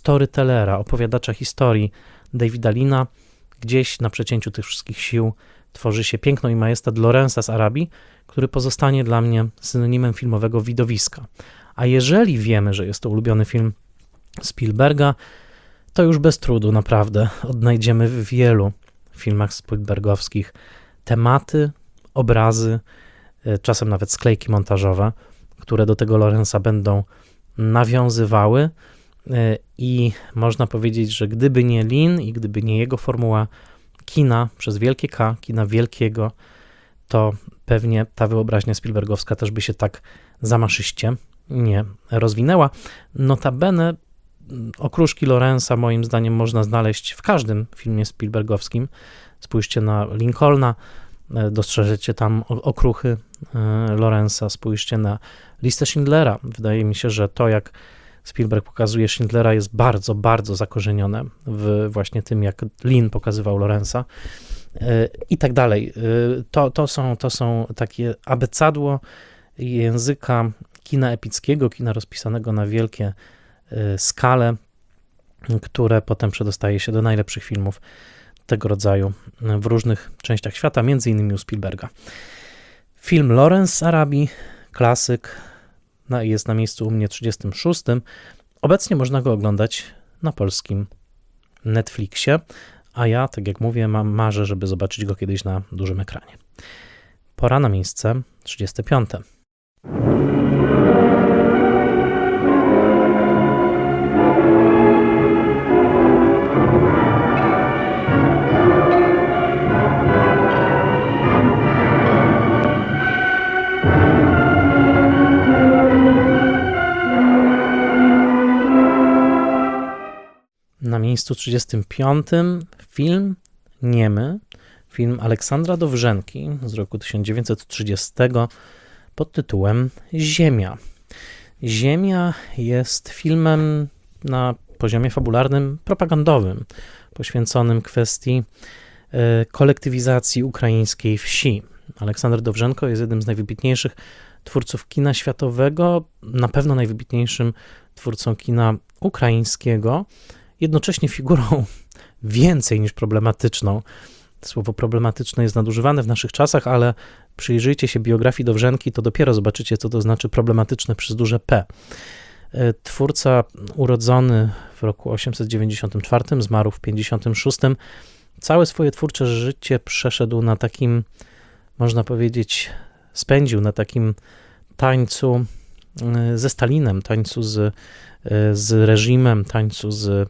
storytellera, opowiadacza historii Davida Leana, gdzieś na przecięciu tych wszystkich sił tworzy się piękno i majestat Lorenza z Arabii, który pozostanie dla mnie synonimem filmowego widowiska. A jeżeli wiemy, że jest to ulubiony film Spielberga, to już bez trudu naprawdę odnajdziemy w wielu filmach Spielbergowskich tematy, obrazy, czasem nawet sklejki montażowe, które do tego Lorenza będą nawiązywały i można powiedzieć, że gdyby nie Lin i gdyby nie jego formuła kina przez wielkie K, kina wielkiego, to pewnie ta wyobraźnia Spielbergowska też by się tak zamaszyście nie rozwinęła. Notabene okruszki Lorenza moim zdaniem można znaleźć w każdym filmie Spielbergowskim. Spójrzcie na Lincolna, dostrzeżecie tam okruchy Lorenza, spójrzcie na listę Schindlera. Wydaje mi się, że to, jak Spielberg pokazuje Schindlera, jest bardzo, bardzo zakorzenione w właśnie tym, jak Lin pokazywał Lorenza i tak dalej. To, to, są, to są takie abecadło języka kina epickiego, kina rozpisanego na wielkie skale, które potem przedostaje się do najlepszych filmów tego rodzaju w różnych częściach świata, między innymi u Spielberga. Film Lorenz z Arabii, klasyk, jest na miejscu u mnie trzydziestym szóstym. Obecnie można go oglądać na polskim Netflixie, a ja, tak jak mówię, mam marzę, żeby zobaczyć go kiedyś na dużym ekranie. Pora na miejsce trzydzieste piąte. Na miejscu trzydziestym piątym film niemy, film Aleksandra Dowrzenki z roku tysiąc dziewięćset trzydziestego pod tytułem Ziemia. Ziemia jest filmem na poziomie fabularnym propagandowym, poświęconym kwestii e, kolektywizacji ukraińskiej wsi. Aleksander Dowrzenko jest jednym z najwybitniejszych twórców kina światowego, na pewno najwybitniejszym twórcą kina ukraińskiego, jednocześnie figurą więcej niż problematyczną. Słowo problematyczne jest nadużywane w naszych czasach, ale przyjrzyjcie się biografii Dowrzenki, to dopiero zobaczycie, co to znaczy problematyczne przez duże P. Twórca urodzony w roku osiemset dziewięćdziesiątym czwartym, zmarł w pięćdziesiątym szóstym. Całe swoje twórcze życie przeszedł na takim, można powiedzieć, spędził na takim tańcu ze Stalinem, tańcu z, z reżimem, tańcu z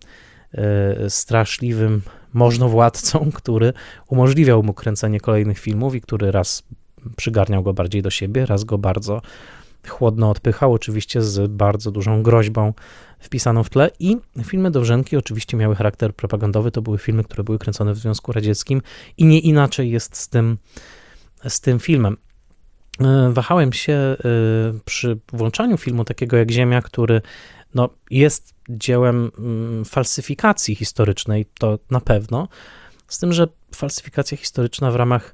straszliwym możnowładcą, który umożliwiał mu kręcenie kolejnych filmów i który raz przygarniał go bardziej do siebie, raz go bardzo chłodno odpychał, oczywiście z bardzo dużą groźbą wpisaną w tle. I filmy Dowrzenki oczywiście miały charakter propagandowy, to były filmy, które były kręcone w Związku Radzieckim i nie inaczej jest z tym, z tym filmem. Wahałem się przy włączaniu filmu takiego jak Ziemia, który no, jest dziełem falsyfikacji historycznej, to na pewno, z tym, że falsyfikacja historyczna w ramach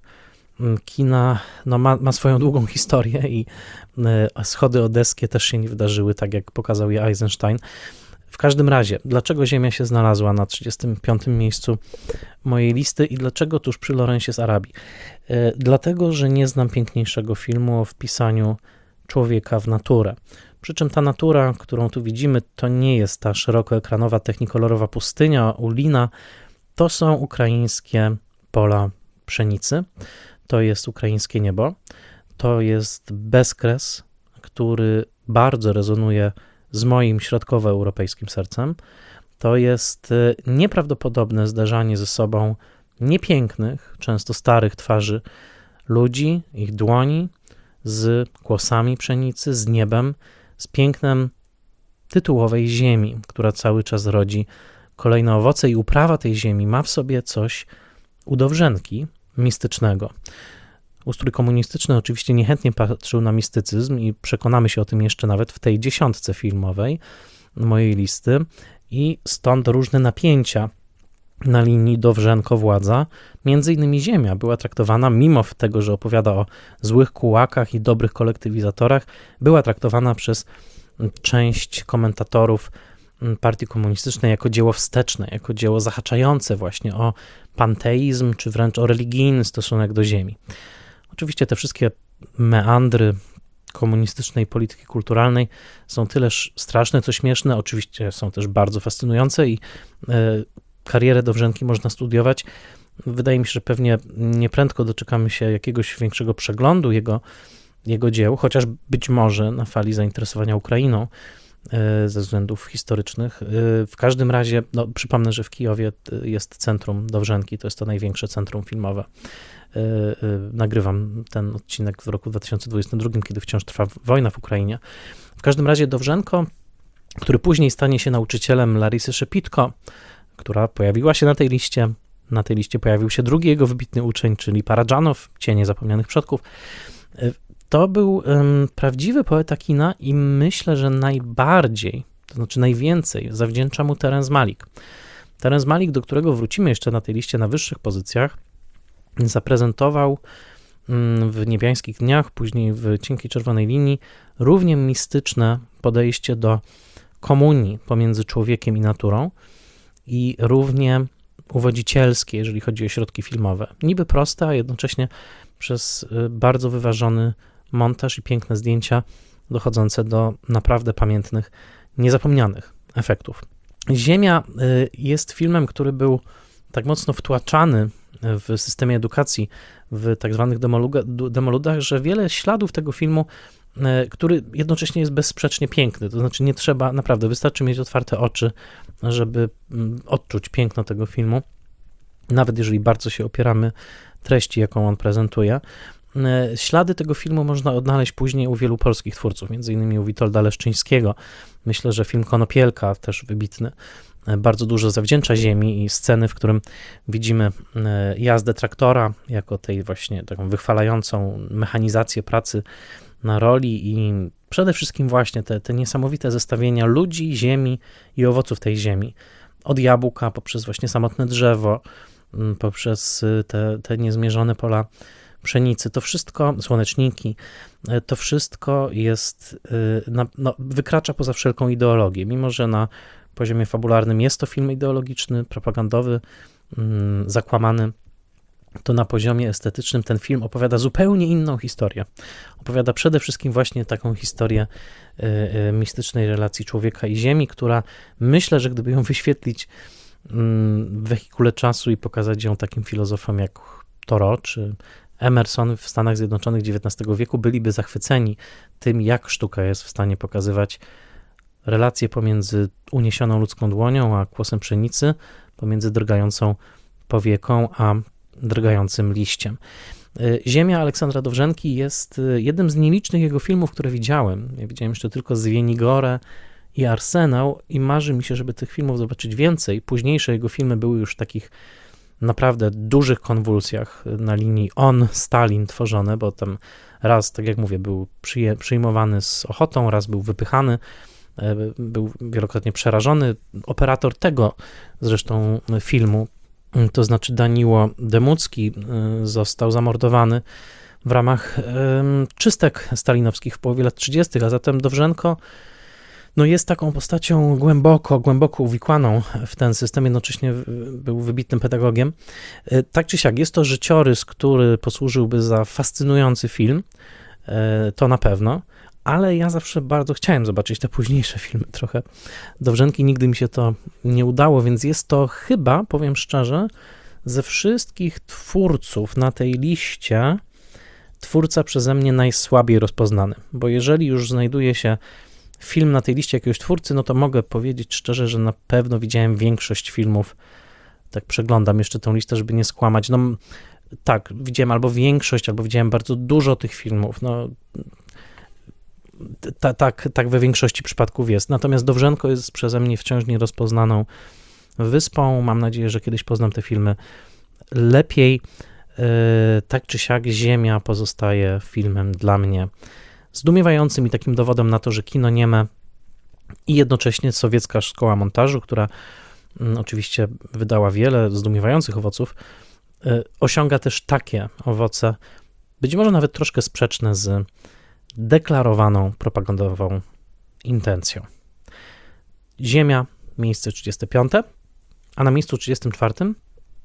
kina no, ma, ma swoją długą historię i schody odeskie też się nie wydarzyły, tak jak pokazał je Eisenstein. W każdym razie, dlaczego Ziemia się znalazła na trzydziestym piątym miejscu mojej listy i dlaczego tuż przy Lorenzie z Arabii? E, dlatego, że nie znam piękniejszego filmu o wpisaniu człowieka w naturę. Przy czym ta natura, którą tu widzimy, to nie jest ta szerokoekranowa, technikolorowa pustynia u Lina, to są ukraińskie pola pszenicy, to jest ukraińskie niebo, to jest bezkres, który bardzo rezonuje z moim środkowoeuropejskim sercem. To jest nieprawdopodobne zdarzanie ze sobą niepięknych, często starych twarzy ludzi, ich dłoni, z kłosami pszenicy, z niebem, z pięknem tytułowej ziemi, która cały czas rodzi kolejne owoce i uprawa tej ziemi ma w sobie coś u Dowrzenki mistycznego. Ustrój komunistyczny oczywiście niechętnie patrzył na mistycyzm i przekonamy się o tym jeszcze nawet w tej dziesiątce filmowej mojej listy i stąd różne napięcia na linii Dowrzenko-władza. Między innymi Ziemia była traktowana, mimo tego, że opowiada o złych kułakach i dobrych kolektywizatorach, była traktowana przez część komentatorów partii komunistycznej jako dzieło wsteczne, jako dzieło zahaczające właśnie o panteizm, czy wręcz o religijny stosunek do ziemi. Oczywiście te wszystkie meandry komunistycznej polityki kulturalnej są tyleż straszne, co śmieszne, oczywiście są też bardzo fascynujące i y, karierę Dowżenki można studiować. Wydaje mi się, że pewnie nieprędko doczekamy się jakiegoś większego przeglądu jego, jego dzieł, chociaż być może na fali zainteresowania Ukrainą y, ze względów historycznych. Y, w każdym razie, no, przypomnę, że w Kijowie jest centrum Dowżenki, to jest to największe centrum filmowe. Nagrywam ten odcinek w roku dwa tysiące dwudziestym drugim, kiedy wciąż trwa wojna w Ukrainie. W każdym razie Dowżenko, który później stanie się nauczycielem Larysy Szepitko, która pojawiła się na tej liście, na tej liście pojawił się drugi jego wybitny uczeń, czyli Paradżanow, Cienie zapomnianych przodków. To był um, prawdziwy poeta kina i myślę, że najbardziej, to znaczy najwięcej zawdzięcza mu Terence Malick. Terence Malick, do którego wrócimy jeszcze na tej liście na wyższych pozycjach, zaprezentował w Niebiańskich dniach, później w Cienkiej czerwonej linii, równie mistyczne podejście do komunii pomiędzy człowiekiem i naturą i równie uwodzicielskie, jeżeli chodzi o środki filmowe. Niby proste, a jednocześnie przez bardzo wyważony montaż i piękne zdjęcia dochodzące do naprawdę pamiętnych, niezapomnianych efektów. Ziemia jest filmem, który był tak mocno wtłaczany w systemie edukacji, w tak zwanych demoludach, że wiele śladów tego filmu, który jednocześnie jest bezsprzecznie piękny, to znaczy nie trzeba, naprawdę wystarczy mieć otwarte oczy, żeby odczuć piękno tego filmu, nawet jeżeli bardzo się opieramy treści, jaką on prezentuje. Ślady tego filmu można odnaleźć później u wielu polskich twórców, między innymi u Witolda Leszczyńskiego. Myślę, że film Konopielka, też wybitny, bardzo dużo zawdzięcza ziemi i sceny, w którym widzimy jazdę traktora jako tej właśnie taką wychwalającą mechanizację pracy na roli i przede wszystkim właśnie te, te niesamowite zestawienia ludzi, ziemi i owoców tej ziemi. Od jabłka poprzez właśnie samotne drzewo, poprzez te, te niezmierzone pola pszenicy, to wszystko, słoneczniki, to wszystko jest, no, wykracza poza wszelką ideologię, mimo że na poziomie fabularnym jest to film ideologiczny, propagandowy, zakłamany, to na poziomie estetycznym ten film opowiada zupełnie inną historię. Opowiada przede wszystkim właśnie taką historię mistycznej relacji człowieka i ziemi, która myślę, że gdyby ją wyświetlić w wehikule czasu i pokazać ją takim filozofom jak Thoreau czy Emerson w Stanach Zjednoczonych dziewiętnastego wieku, byliby zachwyceni tym, jak sztuka jest w stanie pokazywać relacje pomiędzy uniesioną ludzką dłonią a kłosem pszenicy, pomiędzy drgającą powieką a drgającym liściem. Ziemia Aleksandra Dowżenki jest jednym z nielicznych jego filmów, które widziałem. Ja widziałem jeszcze tylko Zwienigorę i Arsenał i marzy mi się, żeby tych filmów zobaczyć więcej. Późniejsze jego filmy były już w takich naprawdę dużych konwulsjach na linii on-Stalin tworzone, bo tam raz, tak jak mówię, był przyje, przyjmowany z ochotą, raz był wypychany, był wielokrotnie przerażony. Operator tego zresztą filmu, to znaczy Daniło Demucki, został zamordowany w ramach czystek stalinowskich w połowie lat trzydziestych, a zatem Dowżenko no jest taką postacią głęboko, głęboko uwikłaną w ten system, jednocześnie był wybitnym pedagogiem. Tak czy siak, jest to życiorys, który posłużyłby za fascynujący film, to na pewno, ale ja zawsze bardzo chciałem zobaczyć te późniejsze filmy trochę Dowżenki, nigdy mi się to nie udało, więc jest to chyba, powiem szczerze, ze wszystkich twórców na tej liście twórca przeze mnie najsłabiej rozpoznany, bo jeżeli już znajduje się film na tej liście jakiegoś twórcy, no to mogę powiedzieć szczerze, że na pewno widziałem większość filmów, tak przeglądam jeszcze tę listę, żeby nie skłamać, no tak, widziałem albo większość, albo widziałem bardzo dużo tych filmów, no tak, tak, tak we większości przypadków jest, natomiast Dowżenko jest przeze mnie wciąż nierozpoznaną wyspą, mam nadzieję, że kiedyś poznam te filmy lepiej, yy, tak czy siak Ziemia pozostaje filmem dla mnie zdumiewającym i takim dowodem na to, że kino nieme i jednocześnie sowiecka szkoła montażu, która mm, oczywiście wydała wiele zdumiewających owoców, y, osiąga też takie owoce, być może nawet troszkę sprzeczne z deklarowaną propagandową intencją. Ziemia miejsce trzydzieste piąte, a na miejscu trzydziestym czwartym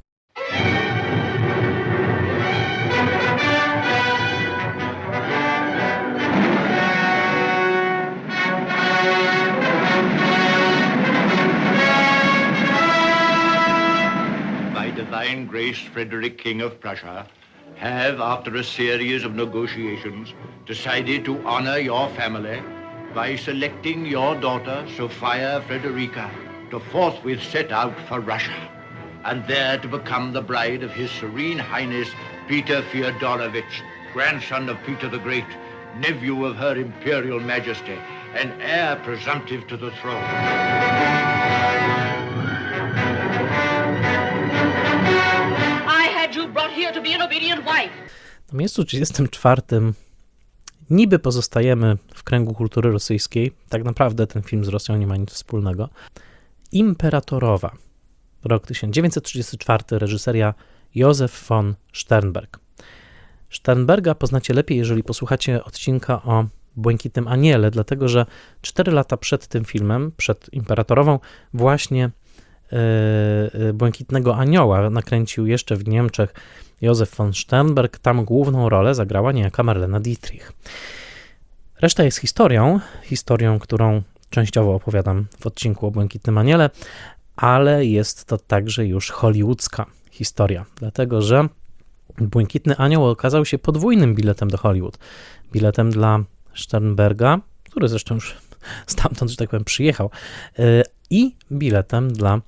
By divine grace, Frederick, King of Prussia, have, after a series of negotiations, decided to honor your family by selecting your daughter, Sophia Frederica, to forthwith set out for Russia, and there to become the bride of His Serene Highness Peter Fyodorovich, grandson of Peter the Great, nephew of Her Imperial Majesty, and heir presumptive to the throne. I had you brought here to be an obedient wife. Na miejscu trzydziestym czwartym niby pozostajemy w kręgu kultury rosyjskiej. Tak naprawdę ten film z Rosją nie ma nic wspólnego. Imperatorowa. Rok tysiąc dziewięćset trzydziesty czwarty, reżyseria Józef von Sternberg. Sternberga poznacie lepiej, jeżeli posłuchacie odcinka o Błękitnym Aniele, dlatego że cztery lata przed tym filmem, przed Imperatorową, właśnie yy, Błękitnego Anioła nakręcił jeszcze w Niemczech Józef von Sternberg. Tam główną rolę zagrała niejaka Marlena Dietrich. Reszta jest historią, historią, którą częściowo opowiadam w odcinku o Błękitnym Aniele, ale jest to także już hollywoodzka historia, dlatego że Błękitny Anioł okazał się podwójnym biletem do Hollywood. Biletem dla Sternberga, który zresztą już stamtąd, że tak powiem, przyjechał, i biletem dla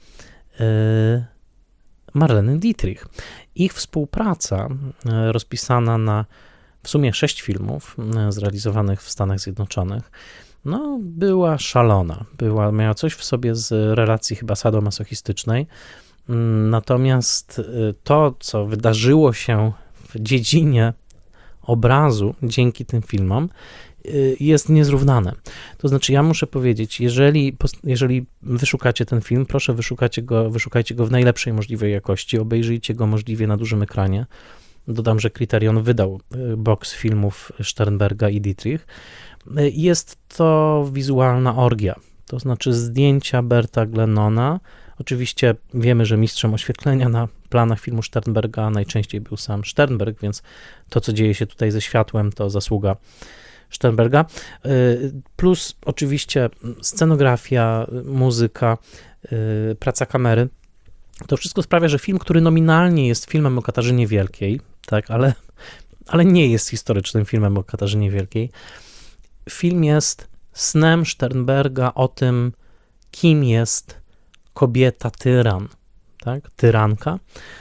Marleny Dietrich. Ich współpraca, rozpisana na w sumie sześć filmów zrealizowanych w Stanach Zjednoczonych, no, była szalona. Była, miała coś w sobie z relacji chyba sadomasochistycznej. Natomiast to, co wydarzyło się w dziedzinie obrazu dzięki tym filmom, jest niezrównane. To znaczy, ja muszę powiedzieć, jeżeli, jeżeli wyszukacie ten film, proszę wyszukajcie go, wyszukajcie go w najlepszej możliwej jakości, obejrzyjcie go możliwie na dużym ekranie. Dodam, że Criterion wydał boks filmów Sternberga i Dietrich. Jest to wizualna orgia, to znaczy zdjęcia Berta Glennona. Oczywiście wiemy, że mistrzem oświetlenia na planach filmu Sternberga najczęściej był sam Sternberg, więc to, co dzieje się tutaj ze światłem, to zasługa Sternberga. Plus oczywiście scenografia, muzyka, praca kamery. To wszystko sprawia, że film, który nominalnie jest filmem o Katarzynie Wielkiej, tak, ale, ale nie jest historycznym filmem o Katarzynie Wielkiej. Film jest snem Sternberga o tym, kim jest kobieta tyran, tak, tyranka,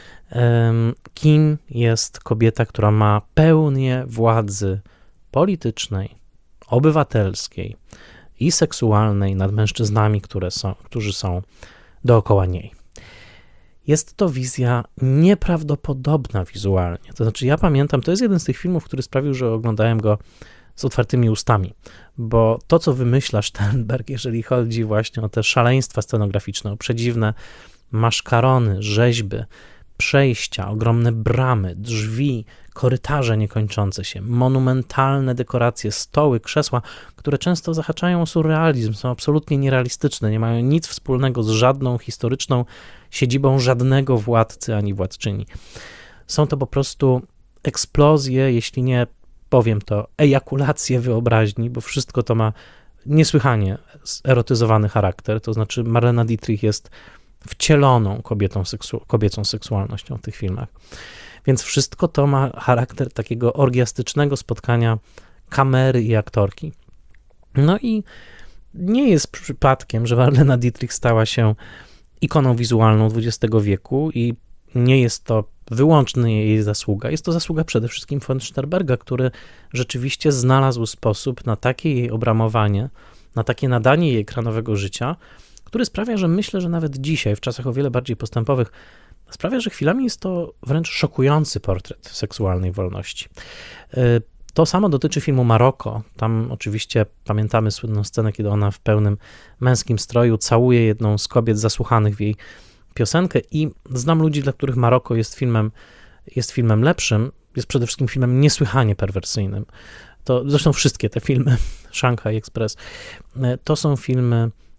kim jest kobieta, która ma pełnię władzy politycznej, obywatelskiej i seksualnej nad mężczyznami, które są, którzy są dookoła niej. Jest to wizja nieprawdopodobna wizualnie. To znaczy, ja pamiętam, to jest jeden z tych filmów, który sprawił, że oglądałem go z otwartymi ustami, bo to, co wymyśla Sternberg, jeżeli chodzi właśnie o te szaleństwa scenograficzne, o przedziwne maszkarony, rzeźby, przejścia, ogromne bramy, drzwi, korytarze niekończące się, monumentalne dekoracje, stoły, krzesła, które często zahaczają o surrealizm, są absolutnie nierealistyczne, nie mają nic wspólnego z żadną historyczną siedzibą żadnego władcy ani władczyni. Są to po prostu eksplozje, jeśli nie powiem to, ejakulacje wyobraźni, bo wszystko to ma niesłychanie erotyzowany charakter, to znaczy Marlena Dietrich jest wcieloną kobietą seksu- kobiecą seksualnością w tych filmach. Więc wszystko to ma charakter takiego orgiastycznego spotkania kamery i aktorki. No i nie jest przypadkiem, że Marlena Dietrich stała się ikoną wizualną dwudziestego wieku i nie jest to wyłącznie jej zasługa. Jest to zasługa przede wszystkim von Sternberga, który rzeczywiście znalazł sposób na takie jej obramowanie, na takie nadanie jej ekranowego życia, który sprawia, że myślę, że nawet dzisiaj, w czasach o wiele bardziej postępowych, sprawia, że chwilami jest to wręcz szokujący portret seksualnej wolności. To samo dotyczy filmu Maroko. Tam oczywiście pamiętamy słynną scenę, kiedy ona w pełnym męskim stroju całuje jedną z kobiet zasłuchanych w jej piosenkę i znam ludzi, dla których Maroko jest filmem, jest filmem lepszym, jest przede wszystkim filmem niesłychanie perwersyjnym. To zresztą wszystkie te filmy, Shanghai Express, to są filmy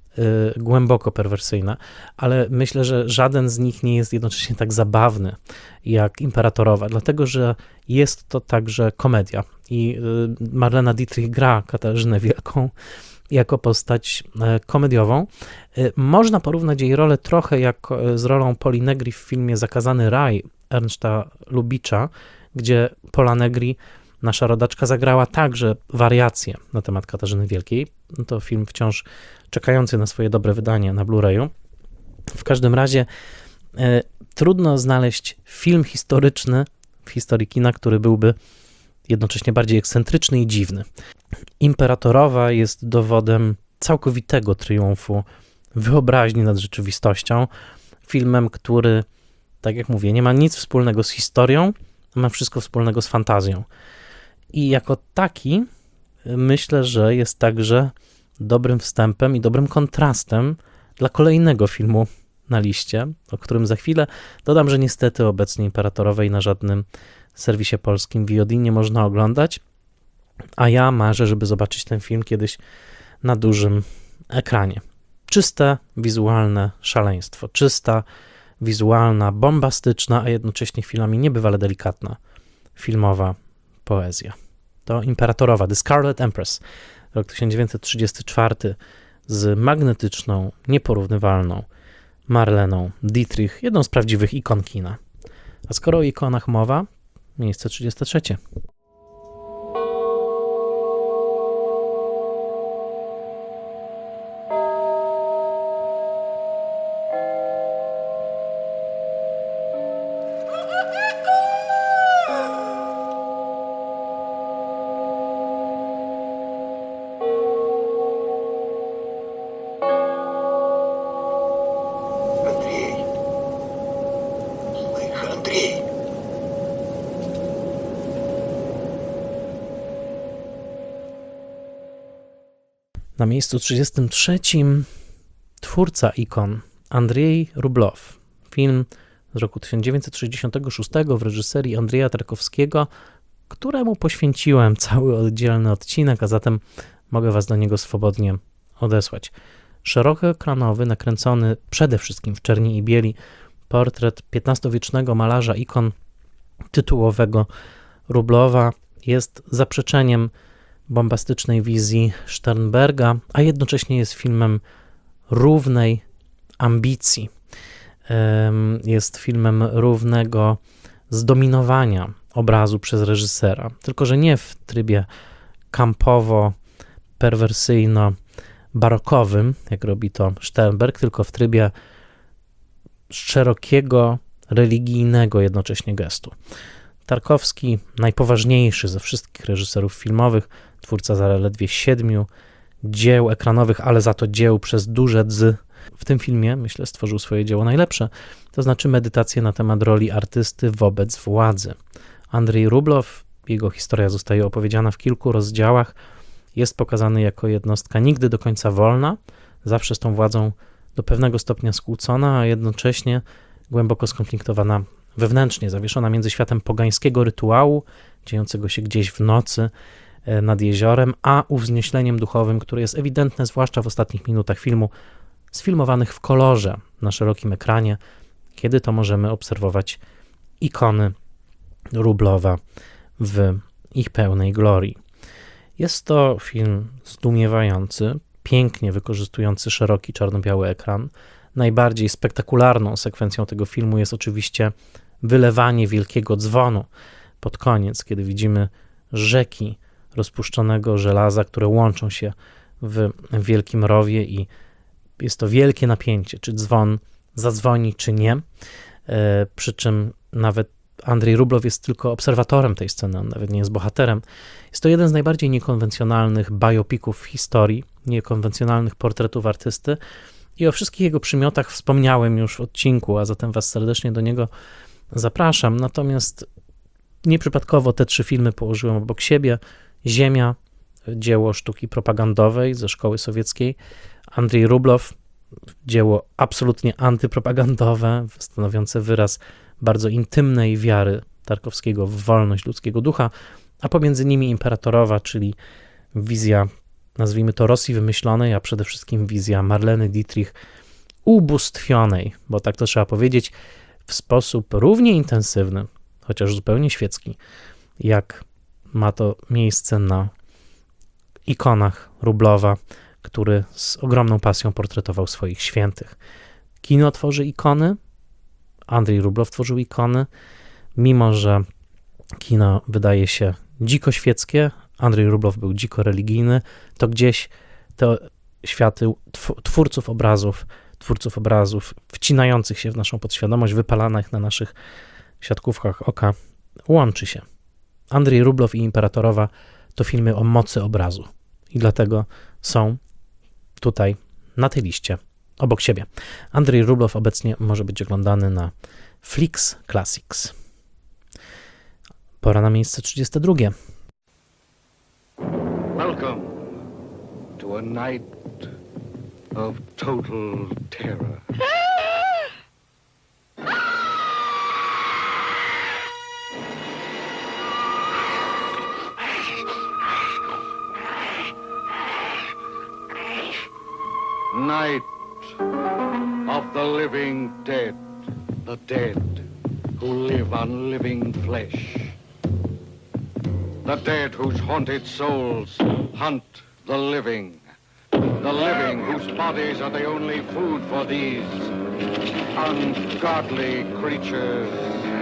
y, głęboko perwersyjne, ale myślę, że żaden z nich nie jest jednocześnie tak zabawny jak Imperatorowa, dlatego że jest to także komedia i y, Marlena Dietrich gra Katarzynę Wielką jako postać y, komediową. Y, można porównać jej rolę trochę jak y, z rolą Poli Negri w filmie Zakazany Raj Ernsta Lubitza, gdzie Pola Negri, nasza rodaczka, zagrała także wariacje na temat Katarzyny Wielkiej. To film wciąż czekający na swoje dobre wydanie na Blu-rayu. W każdym razie e, trudno znaleźć film historyczny w historii kina, który byłby jednocześnie bardziej ekscentryczny i dziwny. Imperatorowa jest dowodem całkowitego triumfu wyobraźni nad rzeczywistością. Filmem, który, tak jak mówię, nie ma nic wspólnego z historią, ma wszystko wspólnego z fantazją. I jako taki myślę, że jest także dobrym wstępem i dobrym kontrastem dla kolejnego filmu na liście, o którym za chwilę dodam, że niestety obecnie Imperatorowej na żadnym serwisie polskim V O D nie można oglądać, a ja marzę, żeby zobaczyć ten film kiedyś na dużym ekranie. Czyste, wizualne szaleństwo, czysta, wizualna, bombastyczna, a jednocześnie chwilami niebywale delikatna filmowa poezja. To Imperatorowa, The Scarlet Empress, rok tysiąc dziewięćset trzydziesty czwarty, z magnetyczną, nieporównywalną Marleną Dietrich, jedną z prawdziwych ikon kina. A skoro o ikonach mowa, miejsce trzydzieste trzecie. Na miejscu trzydziestym trzecim twórca ikon Andrzej Rublow. Film z roku tysiąc dziewięćset sześćdziesiątego szóstego w reżyserii Andrzeja Tarkowskiego, któremu poświęciłem cały oddzielny odcinek, a zatem mogę was do niego swobodnie odesłać. Szerokoekranowy, nakręcony przede wszystkim w czerni i bieli portret piętnastowiecznego malarza ikon tytułowego Rublowa jest zaprzeczeniem bombastycznej wizji Sternberga, a jednocześnie jest filmem równej ambicji. Jest filmem równego zdominowania obrazu przez reżysera, tylko że nie w trybie kampowo-perwersyjno-barokowym, jak robi to Sternberg, tylko w trybie szerokiego, religijnego jednocześnie gestu. Tarkowski, najpoważniejszy ze wszystkich reżyserów filmowych, twórca zaledwie siedmiu dzieł ekranowych, ale za to dzieł przez duże dzy. W tym filmie, myślę, stworzył swoje dzieło najlepsze, to znaczy medytację na temat roli artysty wobec władzy. Andrzej Rublow, jego historia zostaje opowiedziana w kilku rozdziałach, jest pokazany jako jednostka nigdy do końca wolna, zawsze z tą władzą do pewnego stopnia skłócona, a jednocześnie głęboko skonfliktowana wewnętrznie, zawieszona między światem pogańskiego rytuału, dziejącego się gdzieś w nocy nad jeziorem, a uwznieśleniem duchowym, które jest ewidentne, zwłaszcza w ostatnich minutach filmu, sfilmowanych w kolorze na szerokim ekranie, kiedy to możemy obserwować ikony Rublowa w ich pełnej glorii. Jest to film zdumiewający, pięknie wykorzystujący szeroki czarno-biały ekran. Najbardziej spektakularną sekwencją tego filmu jest oczywiście wylewanie wielkiego dzwonu pod koniec, kiedy widzimy rzeki rozpuszczonego żelaza, które łączą się w wielkim rowie i jest to wielkie napięcie, czy dzwon zadzwoni, czy nie. E, przy czym nawet Andrzej Rublow jest tylko obserwatorem tej sceny, on nawet nie jest bohaterem. Jest to jeden z najbardziej niekonwencjonalnych biopików w historii, niekonwencjonalnych portretów artysty i o wszystkich jego przymiotach wspomniałem już w odcinku, a zatem was serdecznie do niego zapraszam. Natomiast nieprzypadkowo te trzy filmy położyłem obok siebie. Ziemia, dzieło sztuki propagandowej ze szkoły sowieckiej, Andrzej Rublow, dzieło absolutnie antypropagandowe, stanowiące wyraz bardzo intymnej wiary Tarkowskiego w wolność ludzkiego ducha, a pomiędzy nimi Imperatorowa, czyli wizja nazwijmy to Rosji wymyślonej, a przede wszystkim wizja Marleny Dietrich ubóstwionej, bo tak to trzeba powiedzieć, w sposób równie intensywny, chociaż zupełnie świecki, jak ma to miejsce na ikonach Rublowa, który z ogromną pasją portretował swoich świętych. Kino tworzy ikony, Andrzej Rublow tworzył ikony, mimo że kino wydaje się dziko świeckie, Andrzej Rublow był dziko religijny, to gdzieś te światy twórców obrazów, twórców obrazów wcinających się w naszą podświadomość, wypalanych na naszych siatkówkach oka, łączy się. Andrzej Rublow i Imperatorowa to filmy o mocy obrazu i dlatego są tutaj na tej liście obok siebie. Andrzej Rublow obecnie może być oglądany na Flix Classics. Pora na miejsce trzydzieste drugie. Welcome to a night of total terror. Night of the living dead, the dead who live on living flesh. The dead whose haunted souls hunt the living. The living whose bodies are the only food for these ungodly creatures.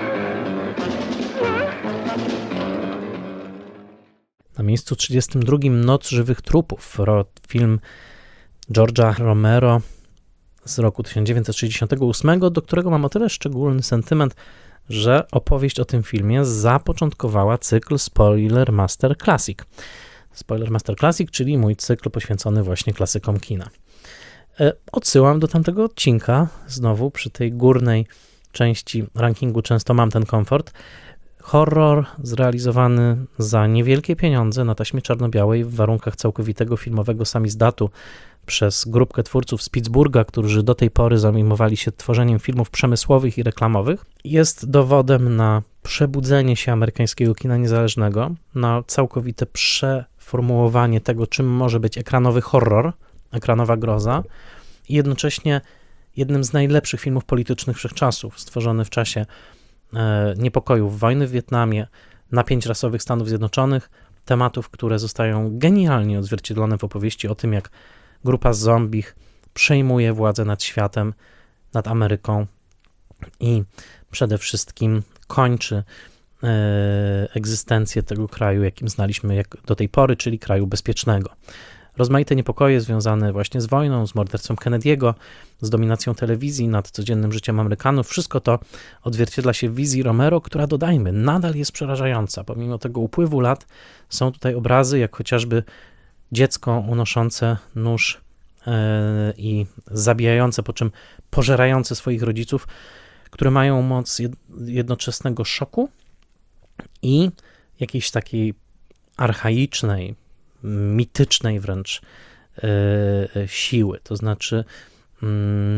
Na miejscu trzydziestym drugim Noc żywych trupów, film George'a Romero z roku tysiąc dziewięćset sześćdziesiątego ósmego, do którego mam o tyle szczególny sentyment, że opowieść o tym filmie zapoczątkowała cykl Spoiler Master Classic. Spoiler Master Classic, czyli mój cykl poświęcony właśnie klasykom kina. Odsyłam do tamtego odcinka, znowu przy tej górnej części rankingu często mam ten komfort. Horror zrealizowany za niewielkie pieniądze na taśmie czarno-białej w warunkach całkowitego filmowego samizdatu przez grupkę twórców z Pittsburgha, którzy do tej pory zajmowali się tworzeniem filmów przemysłowych i reklamowych, jest dowodem na przebudzenie się amerykańskiego kina niezależnego, na całkowite przeformułowanie tego, czym może być ekranowy horror, ekranowa groza i jednocześnie jednym z najlepszych filmów politycznych wszechczasów, stworzony w czasie e, niepokojów wojny w Wietnamie, napięć rasowych Stanów Zjednoczonych, tematów, które zostają genialnie odzwierciedlone w opowieści o tym, jak grupa zombich przejmuje władzę nad światem, nad Ameryką i przede wszystkim kończy e, egzystencję tego kraju, jakim znaliśmy jak do tej pory, czyli kraju bezpiecznego. Rozmaite niepokoje związane właśnie z wojną, z morderstwem Kennedy'ego, z dominacją telewizji nad codziennym życiem Amerykanów, wszystko to odzwierciedla się w wizji Romero, która, dodajmy, nadal jest przerażająca. Pomimo tego upływu lat są tutaj obrazy, jak chociażby dziecko unoszące nóż yy, i zabijające, po czym pożerające swoich rodziców, które mają moc jed, jednoczesnego szoku i jakiejś takiej archaicznej, mitycznej wręcz yy, siły. To znaczy, yy,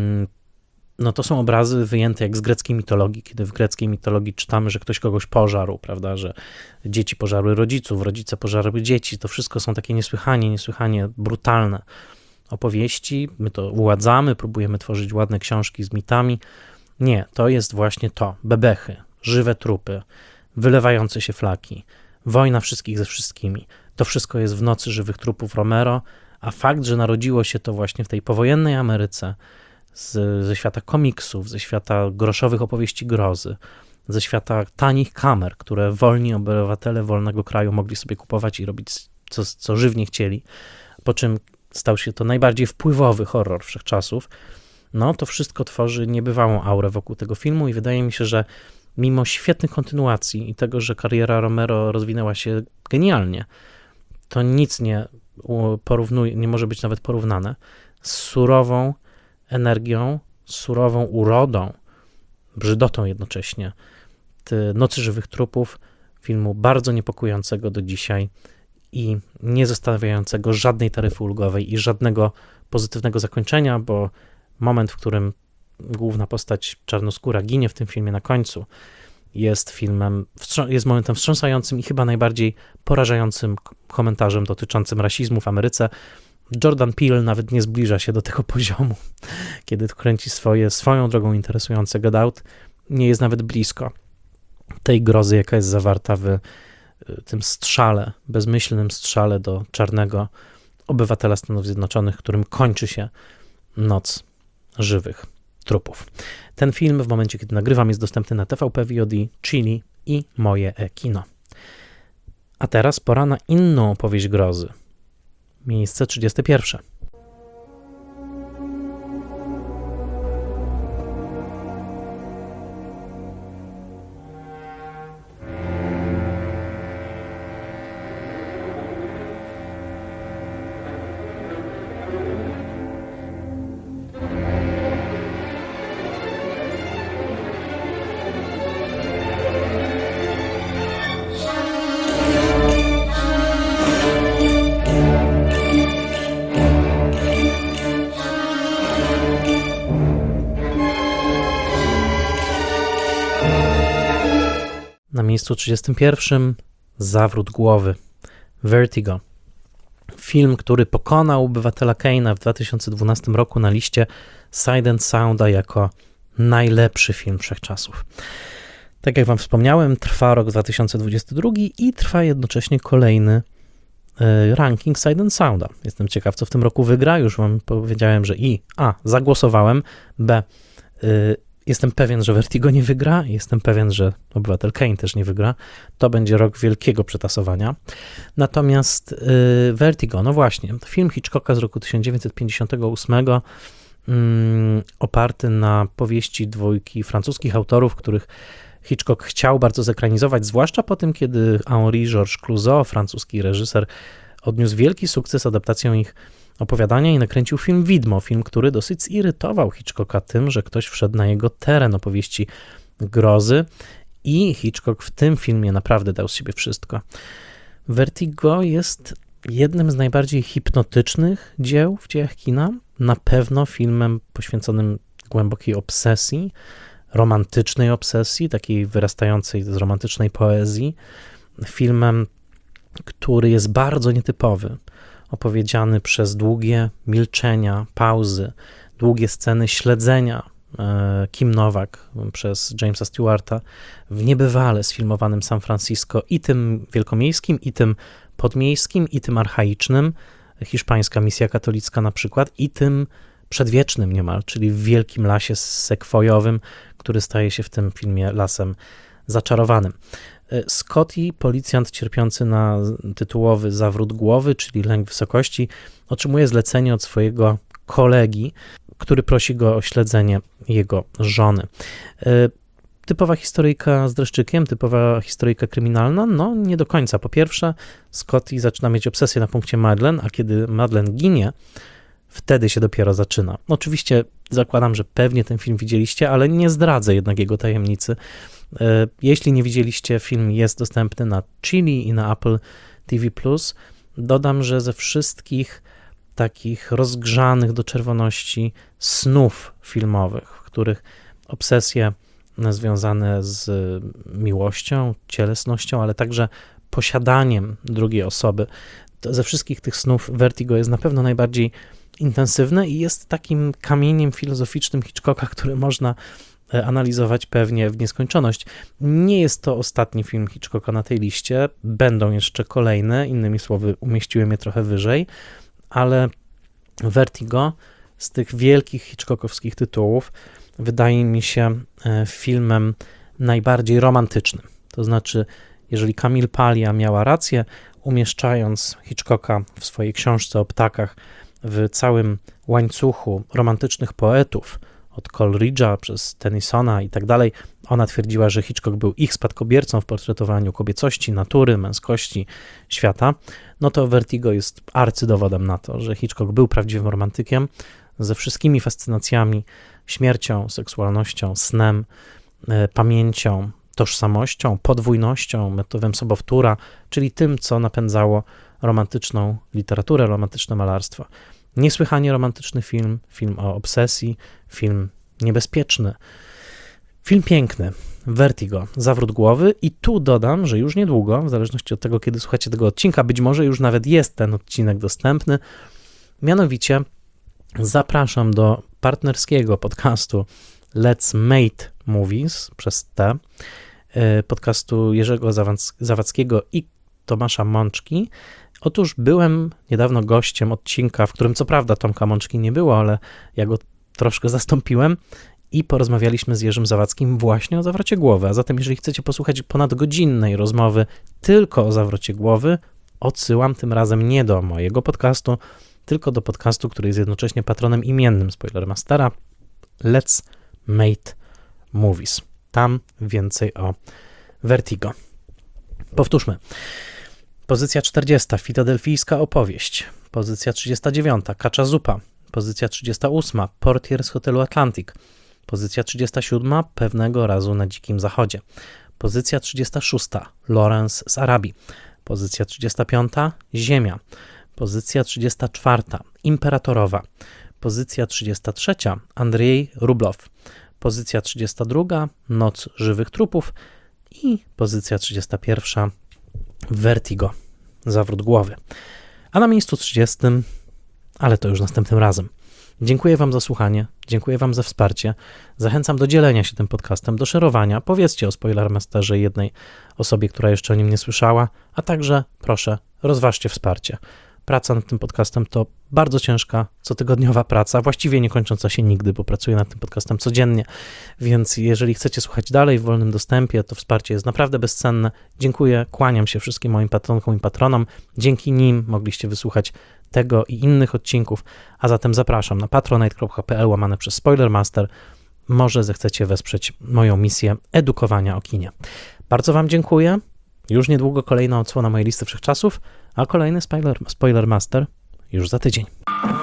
no to są obrazy wyjęte jak z greckiej mitologii, kiedy w greckiej mitologii czytamy, że ktoś kogoś pożarł, prawda, że dzieci pożarły rodziców, rodzice pożarły dzieci. To wszystko są takie niesłychanie, niesłychanie brutalne opowieści. My to uładzamy, próbujemy tworzyć ładne książki z mitami. Nie, to jest właśnie to. Bebechy, żywe trupy, wylewające się flaki, wojna wszystkich ze wszystkimi. To wszystko jest w Nocy żywych trupów Romero, a fakt, że narodziło się to właśnie w tej powojennej Ameryce, z, ze świata komiksów, ze świata groszowych opowieści grozy, ze świata tanich kamer, które wolni obywatele wolnego kraju mogli sobie kupować i robić co, co żywnie chcieli, po czym stał się to najbardziej wpływowy horror wszechczasów, no to wszystko tworzy niebywałą aurę wokół tego filmu i wydaje mi się, że mimo świetnych kontynuacji i tego, że kariera Romero rozwinęła się genialnie, to nic nie porównuje, nie może być nawet porównane z surową energią, surową urodą, brzydotą jednocześnie Nocy żywych trupów, filmu bardzo niepokojącego do dzisiaj i nie zostawiającego żadnej taryfy ulgowej i żadnego pozytywnego zakończenia, bo moment, w którym główna postać czarnoskóra ginie w tym filmie na końcu, jest filmem, jest momentem wstrząsającym i chyba najbardziej porażającym komentarzem dotyczącym rasizmu w Ameryce. Jordan Peele nawet nie zbliża się do tego poziomu, kiedy kręci swoje, swoją drogą interesujące Get Out, nie jest nawet blisko tej grozy, jaka jest zawarta w tym strzale, bezmyślnym strzale do czarnego obywatela Stanów Zjednoczonych, którym kończy się noc żywych trupów. Ten film w momencie, kiedy nagrywam, jest dostępny na T V P V O D, Chili i Moje e-kino. A teraz pora na inną opowieść grozy. Miejsce trzydzieste pierwsze. Na miejscu trzydziestym pierwszym Zawrót głowy, Vertigo. Film, który pokonał Obywatela Kane'a w dwa tysiące dwunastym roku na liście Sight and Sounda jako najlepszy film wszechczasów. Tak jak wam wspomniałem, trwa rok dwa tysiące dwudziesty drugi i trwa jednocześnie kolejny y, ranking Sight and Sounda. Jestem ciekaw, co w tym roku wygra. Już wam powiedziałem, że i A. zagłosowałem, B. Y, Jestem pewien, że Vertigo nie wygra, jestem pewien, że Obywatel Kane też nie wygra. To będzie rok wielkiego przetasowania. Natomiast yy, Vertigo, no właśnie, to film Hitchcocka z roku tysiąc dziewięćset pięćdziesiątego ósmego, yy, oparty na powieści dwójki francuskich autorów, których Hitchcock chciał bardzo zekranizować, zwłaszcza po tym, kiedy Henri Georges Clouzot, francuski reżyser, odniósł wielki sukces adaptacją ich opowiadania i nakręcił film Widmo, film, który dosyć zirytował Hitchcocka tym, że ktoś wszedł na jego teren opowieści grozy i Hitchcock w tym filmie naprawdę dał z siebie wszystko. Vertigo jest jednym z najbardziej hipnotycznych dzieł w dziejach kina, na pewno filmem poświęconym głębokiej obsesji, romantycznej obsesji, takiej wyrastającej z romantycznej poezji, filmem, który jest bardzo nietypowy, opowiedziany przez długie milczenia, pauzy, długie sceny śledzenia e, Kim Novak przez Jamesa Stewarta w niebywale sfilmowanym San Francisco, i tym wielkomiejskim, i tym podmiejskim, i tym archaicznym, hiszpańska misja katolicka na przykład, i tym przedwiecznym niemal, czyli w wielkim lasie sekwojowym, który staje się w tym filmie lasem zaczarowanym. Scotty, policjant cierpiący na tytułowy zawrót głowy, czyli lęk wysokości, otrzymuje zlecenie od swojego kolegi, który prosi go o śledzenie jego żony. Typowa historyjka z dreszczykiem, typowa historyjka kryminalna? No nie do końca. Po pierwsze, Scotty zaczyna mieć obsesję na punkcie Madeleine, a kiedy Madeleine ginie, wtedy się dopiero zaczyna. Oczywiście zakładam, że pewnie ten film widzieliście, ale nie zdradzę jednak jego tajemnicy. Jeśli nie widzieliście, film jest dostępny na Chili i na Apple T V plus. Dodam, że ze wszystkich takich rozgrzanych do czerwoności snów filmowych, w których obsesje związane z miłością, cielesnością, ale także posiadaniem drugiej osoby, to ze wszystkich tych snów Vertigo jest na pewno najbardziej intensywne i jest takim kamieniem filozoficznym Hitchcocka, który można analizować pewnie w nieskończoność. Nie jest to ostatni film Hitchcocka na tej liście, będą jeszcze kolejne, innymi słowy umieściłem je trochę wyżej, ale Vertigo z tych wielkich hitchcockowskich tytułów wydaje mi się filmem najbardziej romantycznym. To znaczy, jeżeli Camille Paglia miała rację, umieszczając Hitchcocka w swojej książce o ptakach w całym łańcuchu romantycznych poetów, od Coleridge'a przez Tennysona i tak dalej, ona twierdziła, że Hitchcock był ich spadkobiercą w portretowaniu kobiecości, natury, męskości, świata, no to Vertigo jest arcydowodem na to, że Hitchcock był prawdziwym romantykiem ze wszystkimi fascynacjami, śmiercią, seksualnością, snem, y, pamięcią, tożsamością, podwójnością, motywem sobowtóra, czyli tym, co napędzało romantyczną literaturę, romantyczne malarstwo. Niesłychanie romantyczny film, film o obsesji, film niebezpieczny, film piękny. Vertigo, zawrót głowy i tu dodam, że już niedługo, w zależności od tego, kiedy słuchacie tego odcinka, być może już nawet jest ten odcinek dostępny, mianowicie zapraszam do partnerskiego podcastu Let's Mate Movies przez T, podcastu Jerzego Zawac- Zawadzkiego i Tomasza Mączki. Otóż byłem niedawno gościem odcinka, w którym co prawda Tomka Mączki nie było, ale ja go troszkę zastąpiłem i porozmawialiśmy z Jerzym Zawadzkim właśnie o zawrocie głowy. A zatem jeżeli chcecie posłuchać ponadgodzinnej rozmowy tylko o zawrocie głowy, odsyłam tym razem nie do mojego podcastu, tylko do podcastu, który jest jednocześnie patronem imiennym Spoilermastera, Let's Mate Movies. Tam więcej o Vertigo. Powtórzmy. Pozycja czterdziesta. Filadelfijska opowieść. Pozycja trzydziesta dziewiąta. Kacza zupa. Pozycja trzydziesta ósma. Portier z hotelu Atlantic. Pozycja trzydziesta siódma. Pewnego razu na Dzikim Zachodzie. Pozycja trzydziesta szósta. Lawrence z Arabii. Pozycja trzydziesta piąta. Ziemia. Pozycja trzydziesta czwarta. Imperatorowa. Pozycja trzydziesta trzecia. Andrzej Rublow. Pozycja trzydziesta druga. Noc żywych trupów. I pozycja trzydziesta pierwsza. Vertigo. Zawrót głowy. A na miejscu trzydziestym, ale to już następnym razem. Dziękuję Wam za słuchanie, dziękuję Wam za wsparcie. Zachęcam do dzielenia się tym podcastem, do szerowania. Powiedzcie o Spoilermasterze jednej osobie, która jeszcze o nim nie słyszała, a także proszę, rozważcie wsparcie. Praca nad tym podcastem to bardzo ciężka, cotygodniowa praca, właściwie nie kończąca się nigdy, bo pracuję nad tym podcastem codziennie, więc jeżeli chcecie słuchać dalej w wolnym dostępie, to wsparcie jest naprawdę bezcenne. Dziękuję, kłaniam się wszystkim moim patronkom i patronom. Dzięki nim mogliście wysłuchać tego i innych odcinków, a zatem zapraszam na patronite kropka p l łamane przez Spoilermaster. Może zechcecie wesprzeć moją misję edukowania o kinie. Bardzo Wam dziękuję. Już niedługo kolejna odsłona mojej listy wszechczasów, a kolejny spoiler, Spoilermaster już za tydzień.